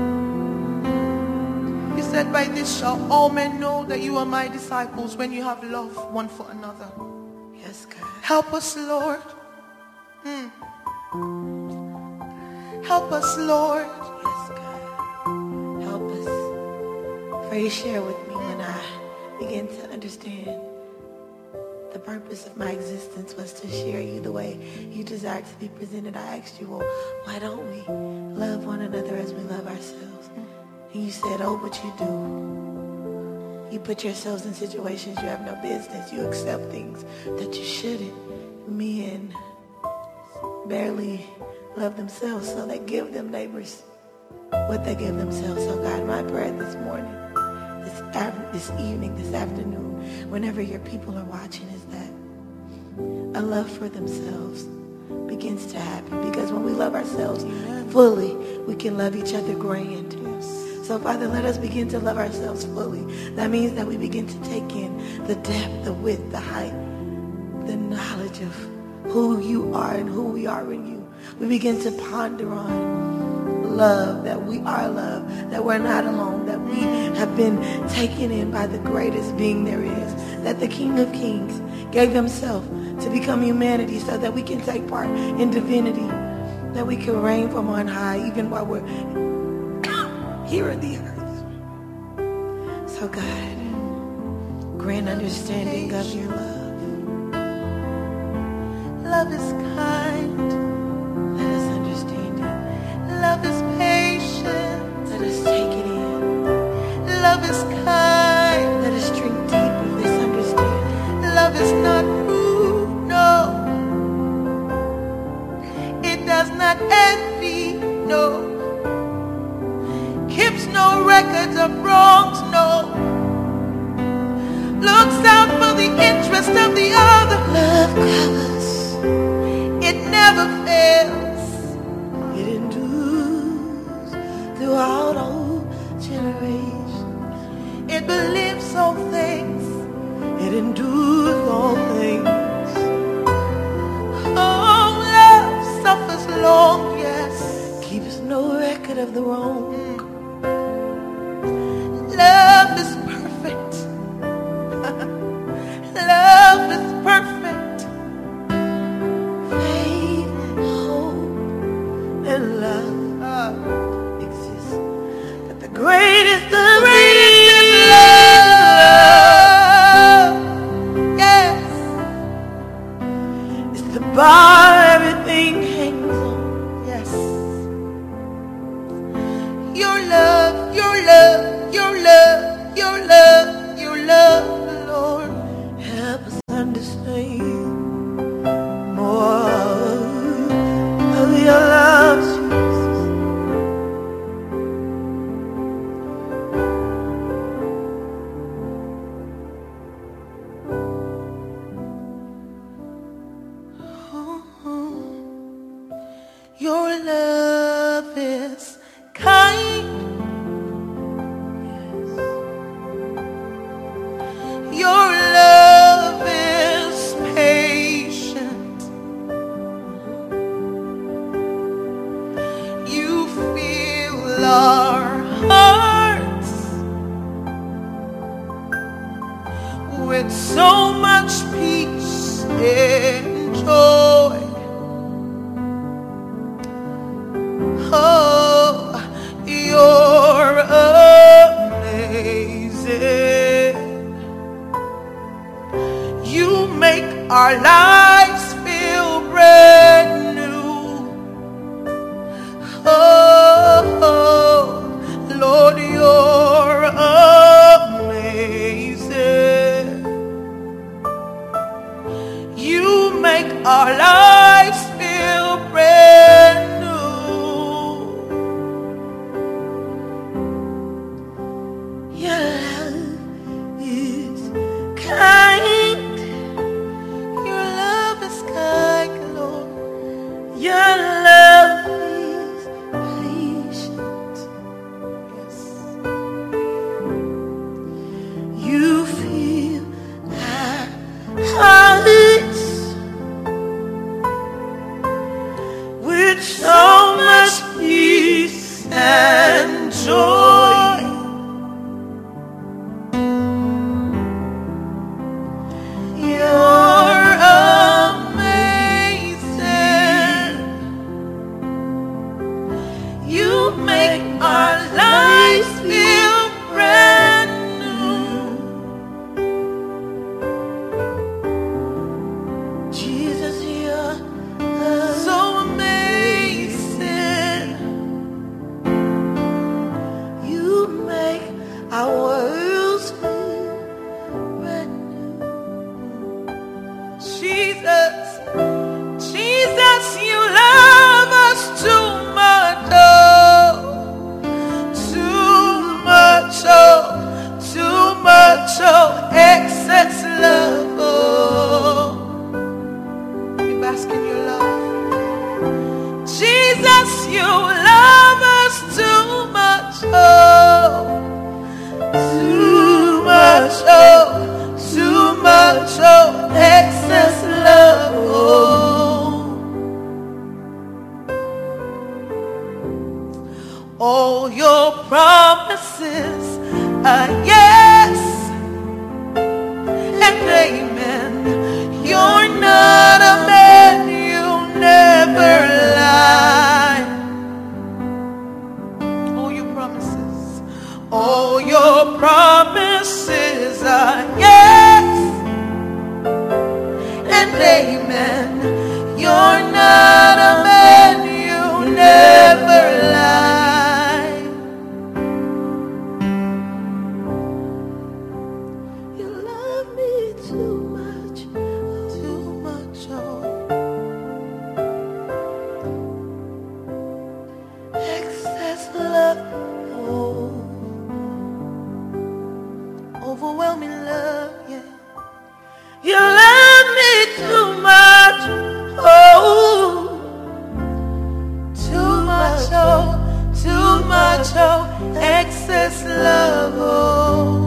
S3: You said, by this shall all men know that you are my disciples, when you have love one for another. Yes, God. Help us, Lord. Help us, Lord. Yes, God. Help us. Pray, share with me when I begin to understand the purpose of my existence was to share you the way you desire to be presented. I asked you, well, why don't we love one another as we love ourselves? And you said, oh, but you do. You put yourselves in situations you have no business. You accept things that you shouldn't. Men barely love themselves, so they give them neighbors what they give themselves. So God, my prayer this morning, this evening, this afternoon, whenever your people are watching, is that a love for themselves begins to happen. Because when we love ourselves fully, we can love each other grand. So Father, let us begin to love ourselves fully. That means that we begin to take in the depth, the width, the height, the knowledge of who you are and who we are in you. We begin to ponder on love, that we are love, that we're not alone, that we have been taken in by the greatest being there is, that the King of Kings gave himself to become humanity so that we can take part in divinity, that we can reign from on high even while we're here on the earth. So Oh God, grant understanding of your love. Love is kind. Let us understand it. Love is patient. Let us take it in. Love is kind. Let us drink deep of this understanding. Love is not rude. No. It does not envy. No. Keeps no records of wrongs. No. Looks out for the interest of the other. Love covers. It never fails. It endures throughout all generations. It believes all things. It endures all things. Oh, love suffers long, yes. Keeps no record of the wrong. Love is perfect. Love is perfect. Faith, hope, and love exists. But the greatest love, yes, is the bar everything hangs on. Yes, your love, your love, your love, your love, your love, Lord, help us understand more of your love, Jesus. Your love is kind. Your love is patient. You fill our hearts with so much peace and joy. Oh, you're amazing. You make our lives feel brand new. Oh, Lord, you're amazing. You make our lives feel brand new. Your love is kind. Your love is kind, Lord. Your love is patient. Yes. You feel our hearts with so much peace and joy. You're amazing. You make our lives feel brand new. Jesus, you're so amazing. You make our worlds feel brand new. Jesus, Jesus, you love us too much, oh, too much, oh, too much, oh, excess love, oh. We bask in your love. Jesus, you love us too much, oh, too much, oh, too much, oh, excess love, oh. All your promises are yes and amen. You're not a man, you never lie. All your promises, all your Your promises are yes and amen. You're not a man, you never lie. You love me too much, oh. Excess love, oh. Overwhelming love, yeah. You love me too much, oh. Too much, oh. Excess love, oh.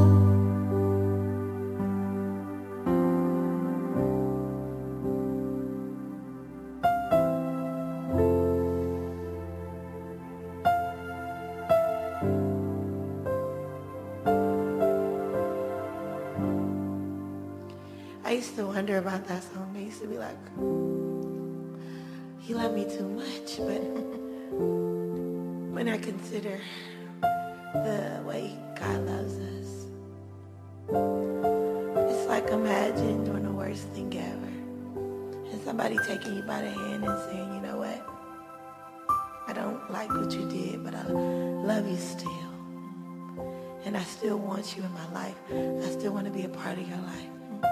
S3: I used to wonder about that song. I used to be like, you love me too much. But when I consider the way God loves us, it's like, imagine doing the worst thing ever and somebody taking you by the hand and saying, you know what? I don't like what you did, but I love you still. And I still want you in my life. I still want to be a part of your life.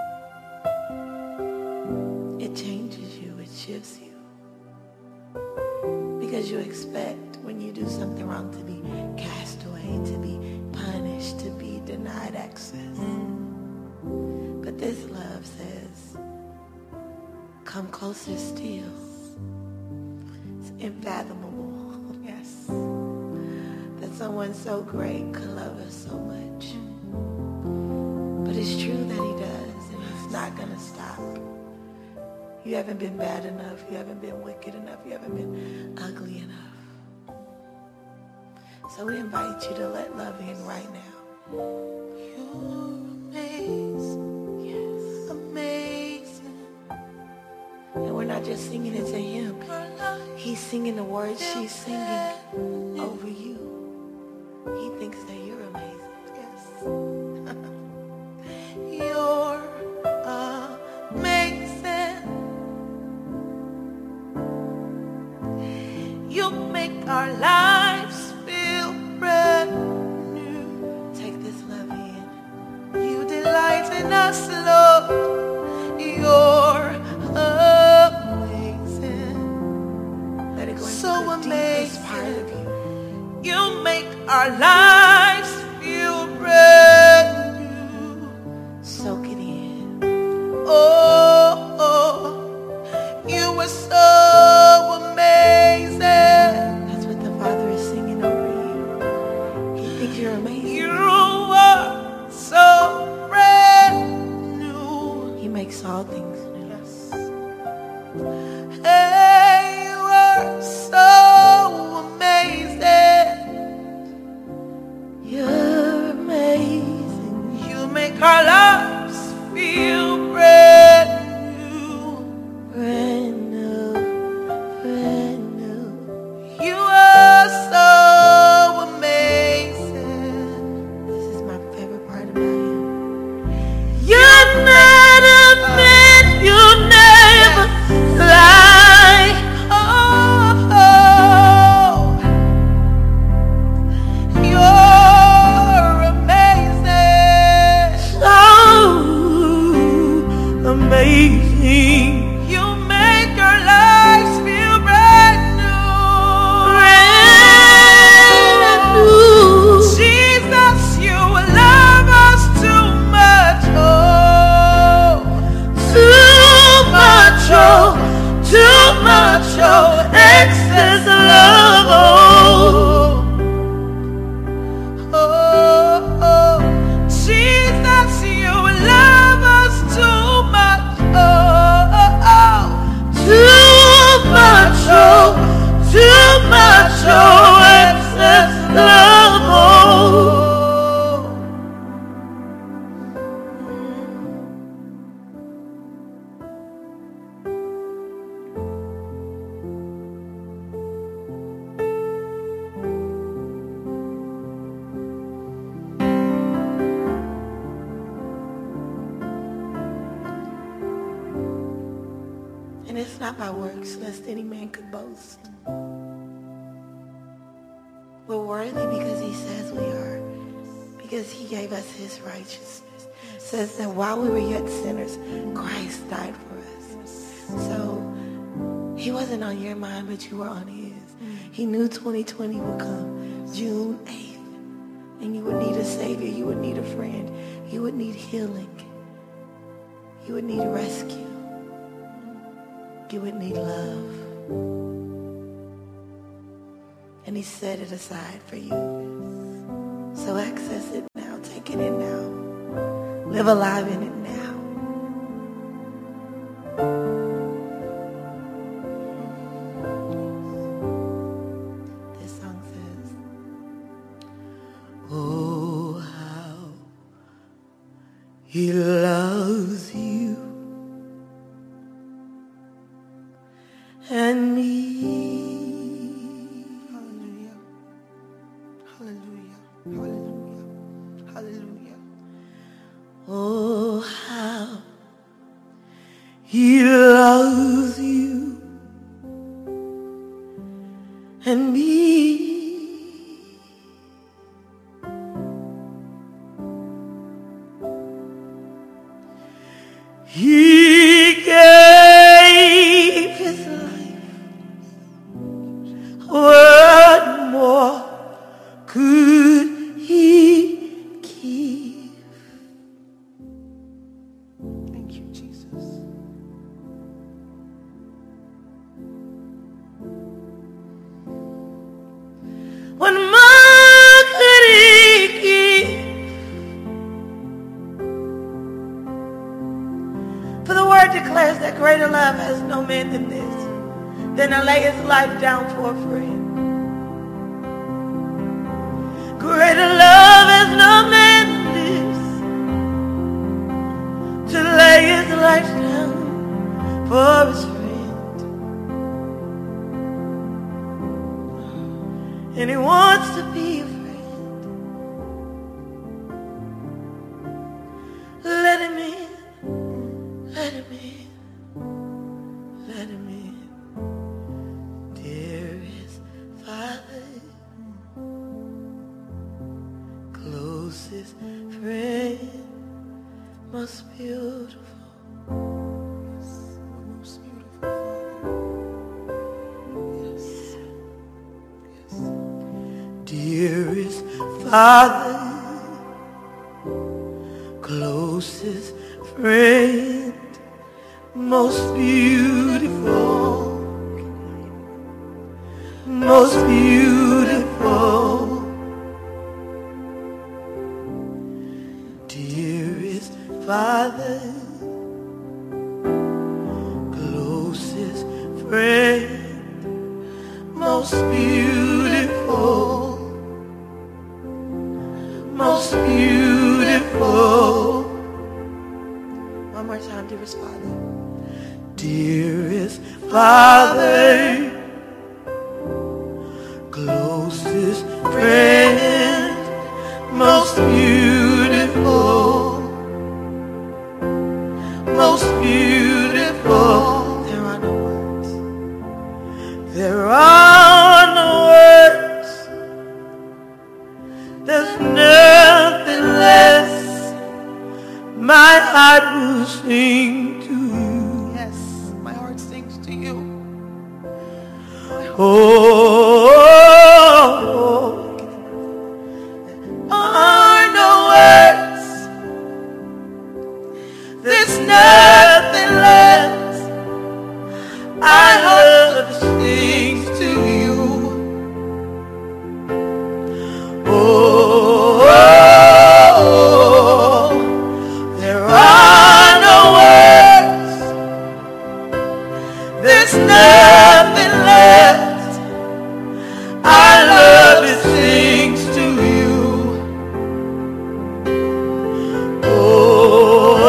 S3: It changes you, it shifts you. Because you expect when you do something wrong to be cast away, to be punished, to be denied access. But this love says, come closer still. It's unfathomable, yes. That someone so great could love us so much. But it's true that he does, and he's not going to stop. You haven't been bad enough. You haven't been wicked enough. You haven't been ugly enough. So we invite you to let love in right now. You're amazing. Yes. Amazing. And we're not just singing it to him. He's singing the words she's singing over you. He thinks that you're amazing. Yes. You're amazing. You make our lives feel brand new. Take this love in. You delight in us, Lord. You're amazing. Let it go into so the deepest part of you. You make our lives feel brand new. Soak it in. Oh, you are so amazing. That's what the Father is singing over you. He thinks you're amazing. You are so brand new. He makes all things new. Yes. Hey, you are so amazing. You're amazing. You make our lives feel brand new. Brand new. Brand new. You are so amazing. This is my favorite part about you. You're not a man, you never lie. Oh, you're amazing. So amazing. You make our lives feel brand new. Brand new. Jesus, you love us too much. Oh, too much. Oh, too much. Oh, excess love. Oh, Jesus, you love us too much. Oh, too much. Oh, too much. Oh, excess love. Oh. not by works, lest any man could boast. We're worthy because he says we are, because he gave us his righteousness. It says that while we were yet sinners, Christ died for us. So he wasn't on your mind, but you were on his. He knew 2020 would come June 8th, and you would need a savior, you would need a friend, you would need healing, you would need rescue, you would need love. And he set it aside for you. So access it now, take it in now, live alive in it now.
S4: He loves you and me.
S3: Hallelujah. Hallelujah. Hallelujah. Hallelujah.
S4: Oh, how he loves you and me. He gave his life. What more could he give?
S3: Thank you, Jesus.
S4: What more could he give?
S3: For the word declares that greater love has no man than this, than to lay his life down for a friend.
S4: Greater love has no man than this, to lay his life down for his friend. And he wants to be a friend. Let him in. Let him in, let him in, dearest Father, closest friend, most beautiful.
S3: Yes, most beautiful Father. Yes. Yes.
S4: Dearest Father, closest friend, most beautiful, most beautiful, dearest Father, closest friend, most beautiful, most beautiful.
S3: One more time, dearest Father.
S4: Dearest Father, closest friend, most beautiful, most beautiful.
S3: There are no words.
S4: There are no words. There's nothing less. My heart will sing to you.
S3: Yes, my heart sings to you.
S4: Oh, are no words. There's nothing less. I love to sing to you. Oh, there are no words. There's nothing left. I love it sings to you. Oh,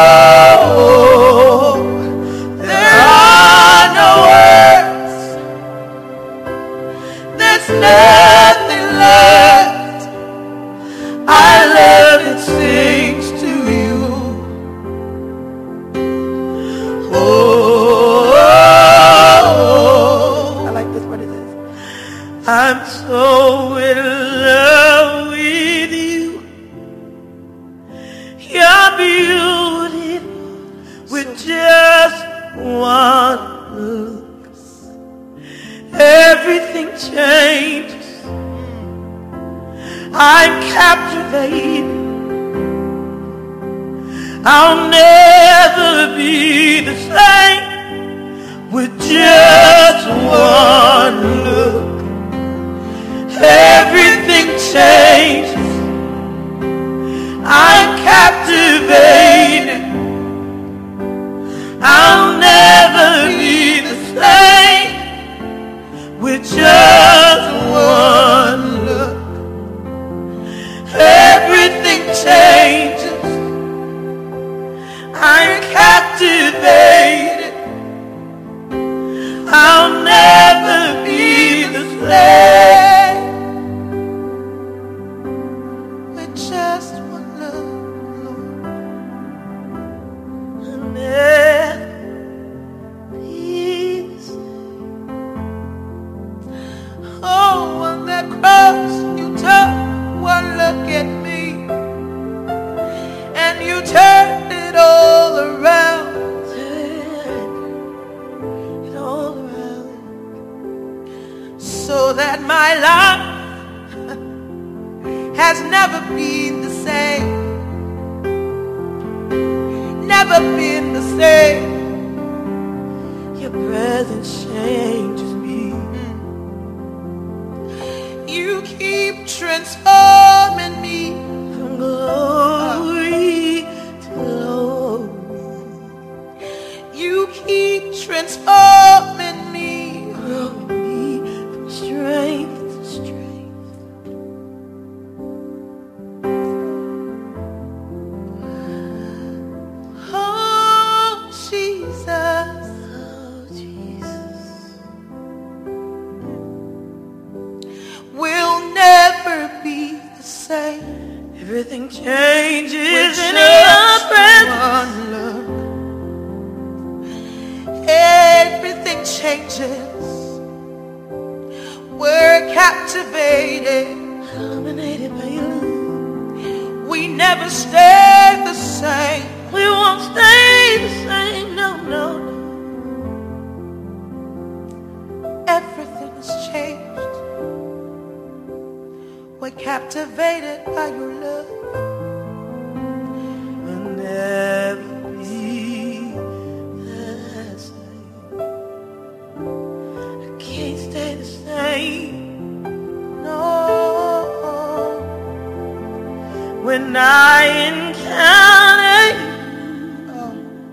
S4: there are no words. There's nothing left. I love it sings to you. Oh, one looks, everything changes. I'm captivated. I'll never be the same with just one look. Everything changes. I'm captivated. I'll never be the same with just one look. Everything changes. I'm captivated. I'll never be the same with just one look, Lord. I'll never be the same. Oh, on that cross you took one look at me, and you turned it all around. It all around. So that my life has never been the same. Never been the same. Your presence changes me. You keep transforming me from glory to glory. You keep transforming me, growing me from strength to strength. Oh, Jesus. Oh, Jesus. We'll never be the same. Everything changes in your presence. Everything changes. We're captivated, dominated by you. We never stay the same. We won't stay the same. No, no, no. Everything has changed. We're captivated by your love. We'll never be the same. I can't stay the same. No. When I encounter you,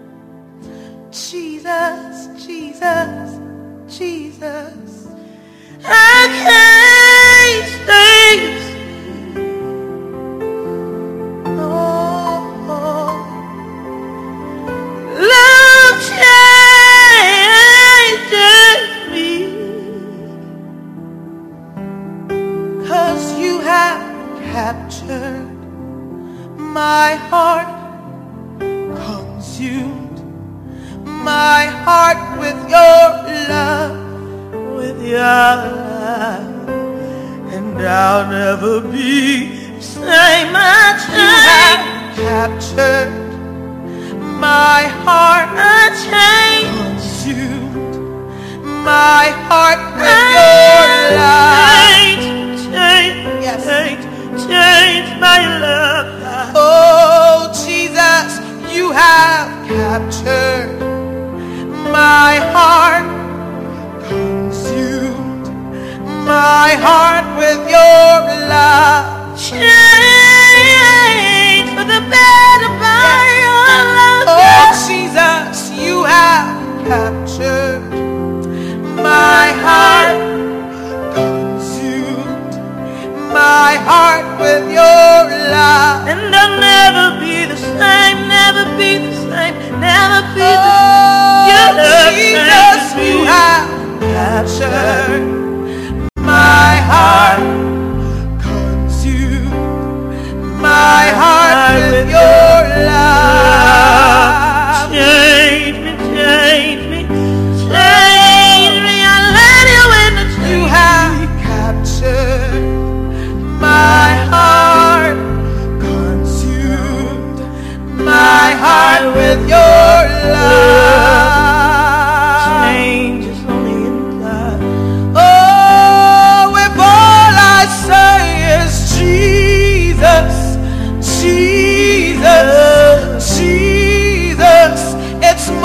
S4: Jesus, Jesus, Jesus, I can't stay the same. Love changes me, 'cause you have captured my heart, consumed my heart with your love, with your love, and I'll never be the same. You have captured my heart, consumed my heart with your love. Change my love. Oh, Jesus, you have captured my heart, consumed my heart with your love. Change for the better by your love. Oh, Jesus, you have captured my heart, consumed my heart with your love.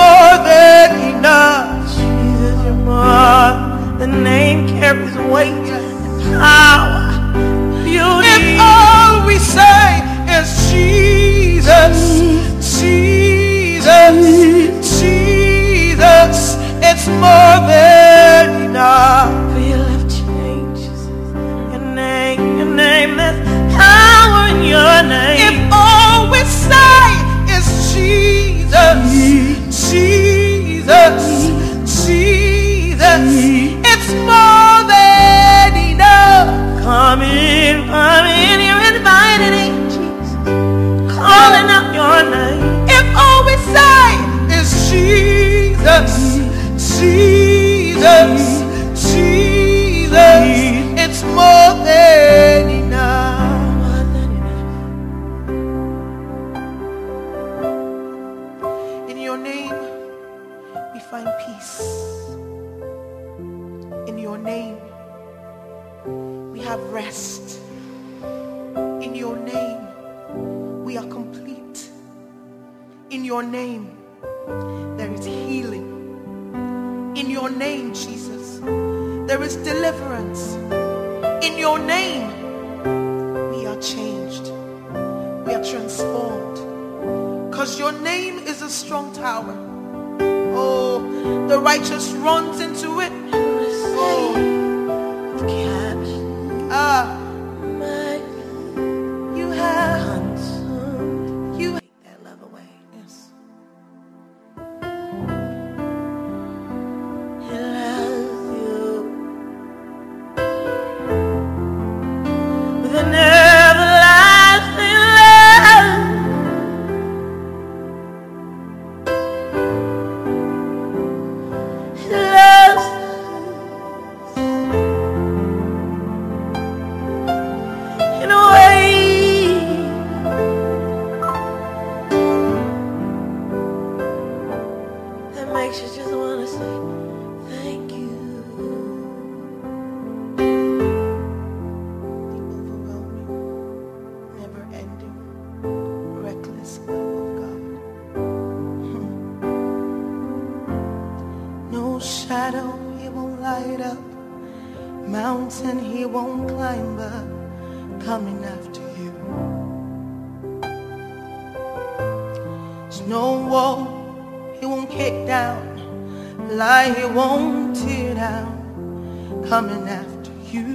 S4: more than enough. Jesus, you're more. The name carries weight and power, beauty. If all we say is Jesus, Jesus, Jesus, it's more than enough. For your life changes. Your name, there's power in your name. If all we say is Jesus, Jesus, Jesus, it's more than enough. Come in, you're invited in, Jesus. Calling out your name. If all we say is Jesus, Jesus, Jesus, it's more than enough. More than enough. In your name, we find peace. In your name, we have rest. In your name, we are complete. In your name, there is healing. In your name, Jesus, there is deliverance. In your name, we are changed. We are transformed. Because your name is a strong tower. Oh, the righteous runs into it. Oh, you have consumed. You take that love away. Yes. He loves you with an everlasting love. He loves in a way that makes you just want to say thank you. The overwhelming, never-ending, reckless love of God. No shadow he won't light up, mountain he won't climb up, coming after you. There's no wall he won't kick down, lie he won't tear down, coming after you.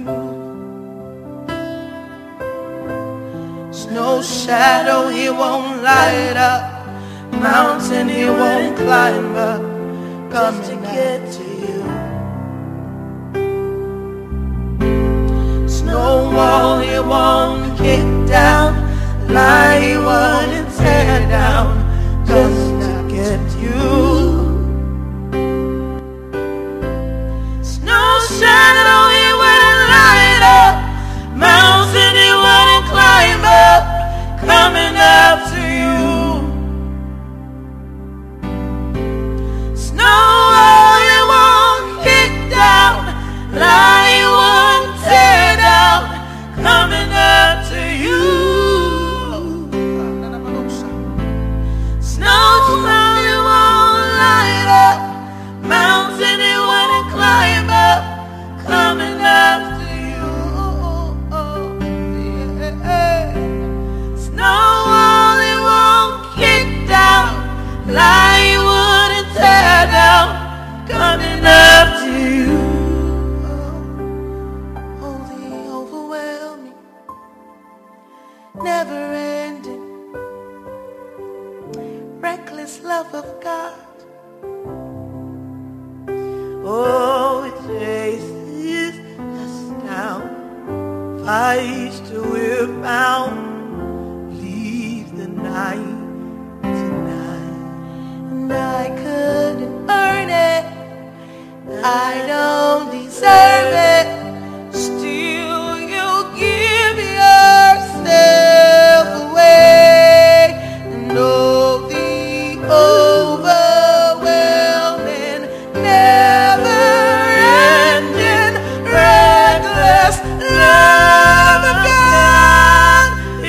S4: There's no shadow he won't light up, mountain he won't climb up, coming to get to you. No wall he won't kick down, lie he won't tear down, just to get you. No shadow he wouldn't light up, mountain he wouldn't climb up, coming after you. No wall he won't kick down, lie he won't tear down, coming after you. Snow cloud he won't light up, mountain he wouldn't climb up, coming after you. Snow wall he won't kick down, lie he wouldn't tear down, coming after you. Never-ending, reckless love of God. Oh, it chases us down, fights till we're found, leaves the 99, and I couldn't earn it, I don't deserve it. Still, you give yourself away, and oh, the overwhelming, never-ending, reckless love of God.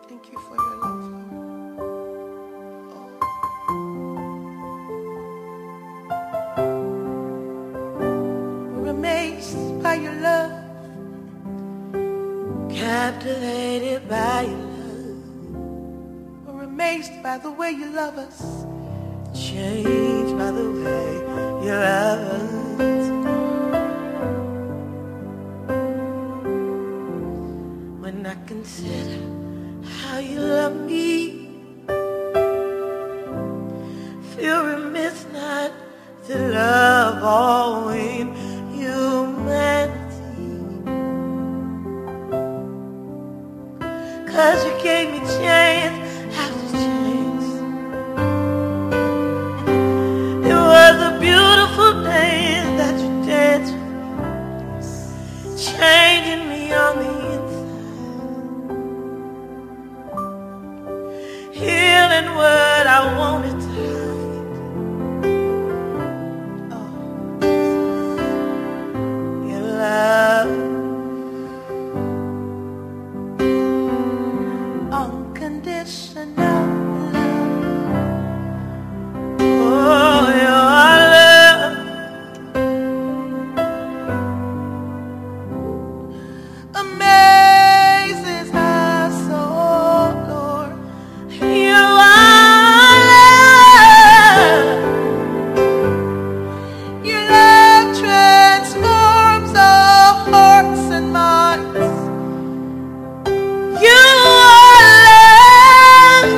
S4: Thank you for your love, Lord. We're amazed by your love, captivated by your love. We're amazed by the way you love us, changed by the way you love us. When I consider how you love me, feel remiss not to love all in humanity. 'Cause you gave me chance after chance. It was a beautiful dance that you danced with me, changing me on the healing what I wanted to hide. Oh, your love, unconditional love. Oh, your love, amazes us, oh Lord. You are love. Your love transforms our hearts and minds. You are love.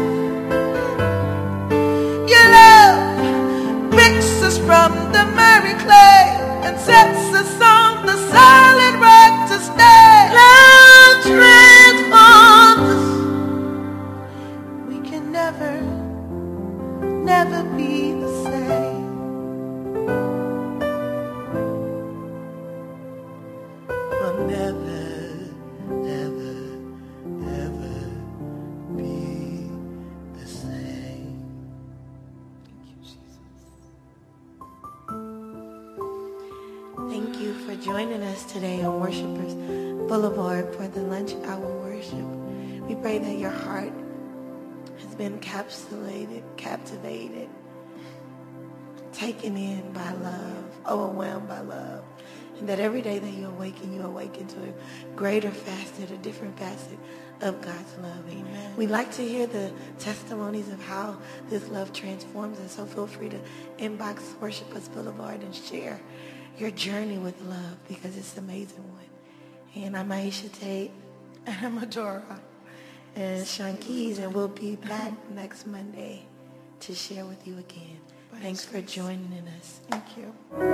S4: Your love picks us from the miry clay and sets us on the solid rock to stay. Love transforms us. We can never, never be the same. We'll never, ever, ever be the same. Thank you, Jesus. Thank you for joining us today on Worshipers Boulevard for the lunch hour worship. We pray that your heart has been captivated, taken in by love, overwhelmed by love, and that every day that you awaken to a greater facet, a different facet of God's love. Amen. We'd like to hear the testimonies of how this love transforms us, so feel free to inbox Worshipers Boulevard and share your journey with love, because it's an amazing one. And I'm Aisha Tate.
S3: And I'm Adora.
S4: And Sean Keys, and we'll be back next Monday to share with you again. Thanks for joining us.
S3: Thank you.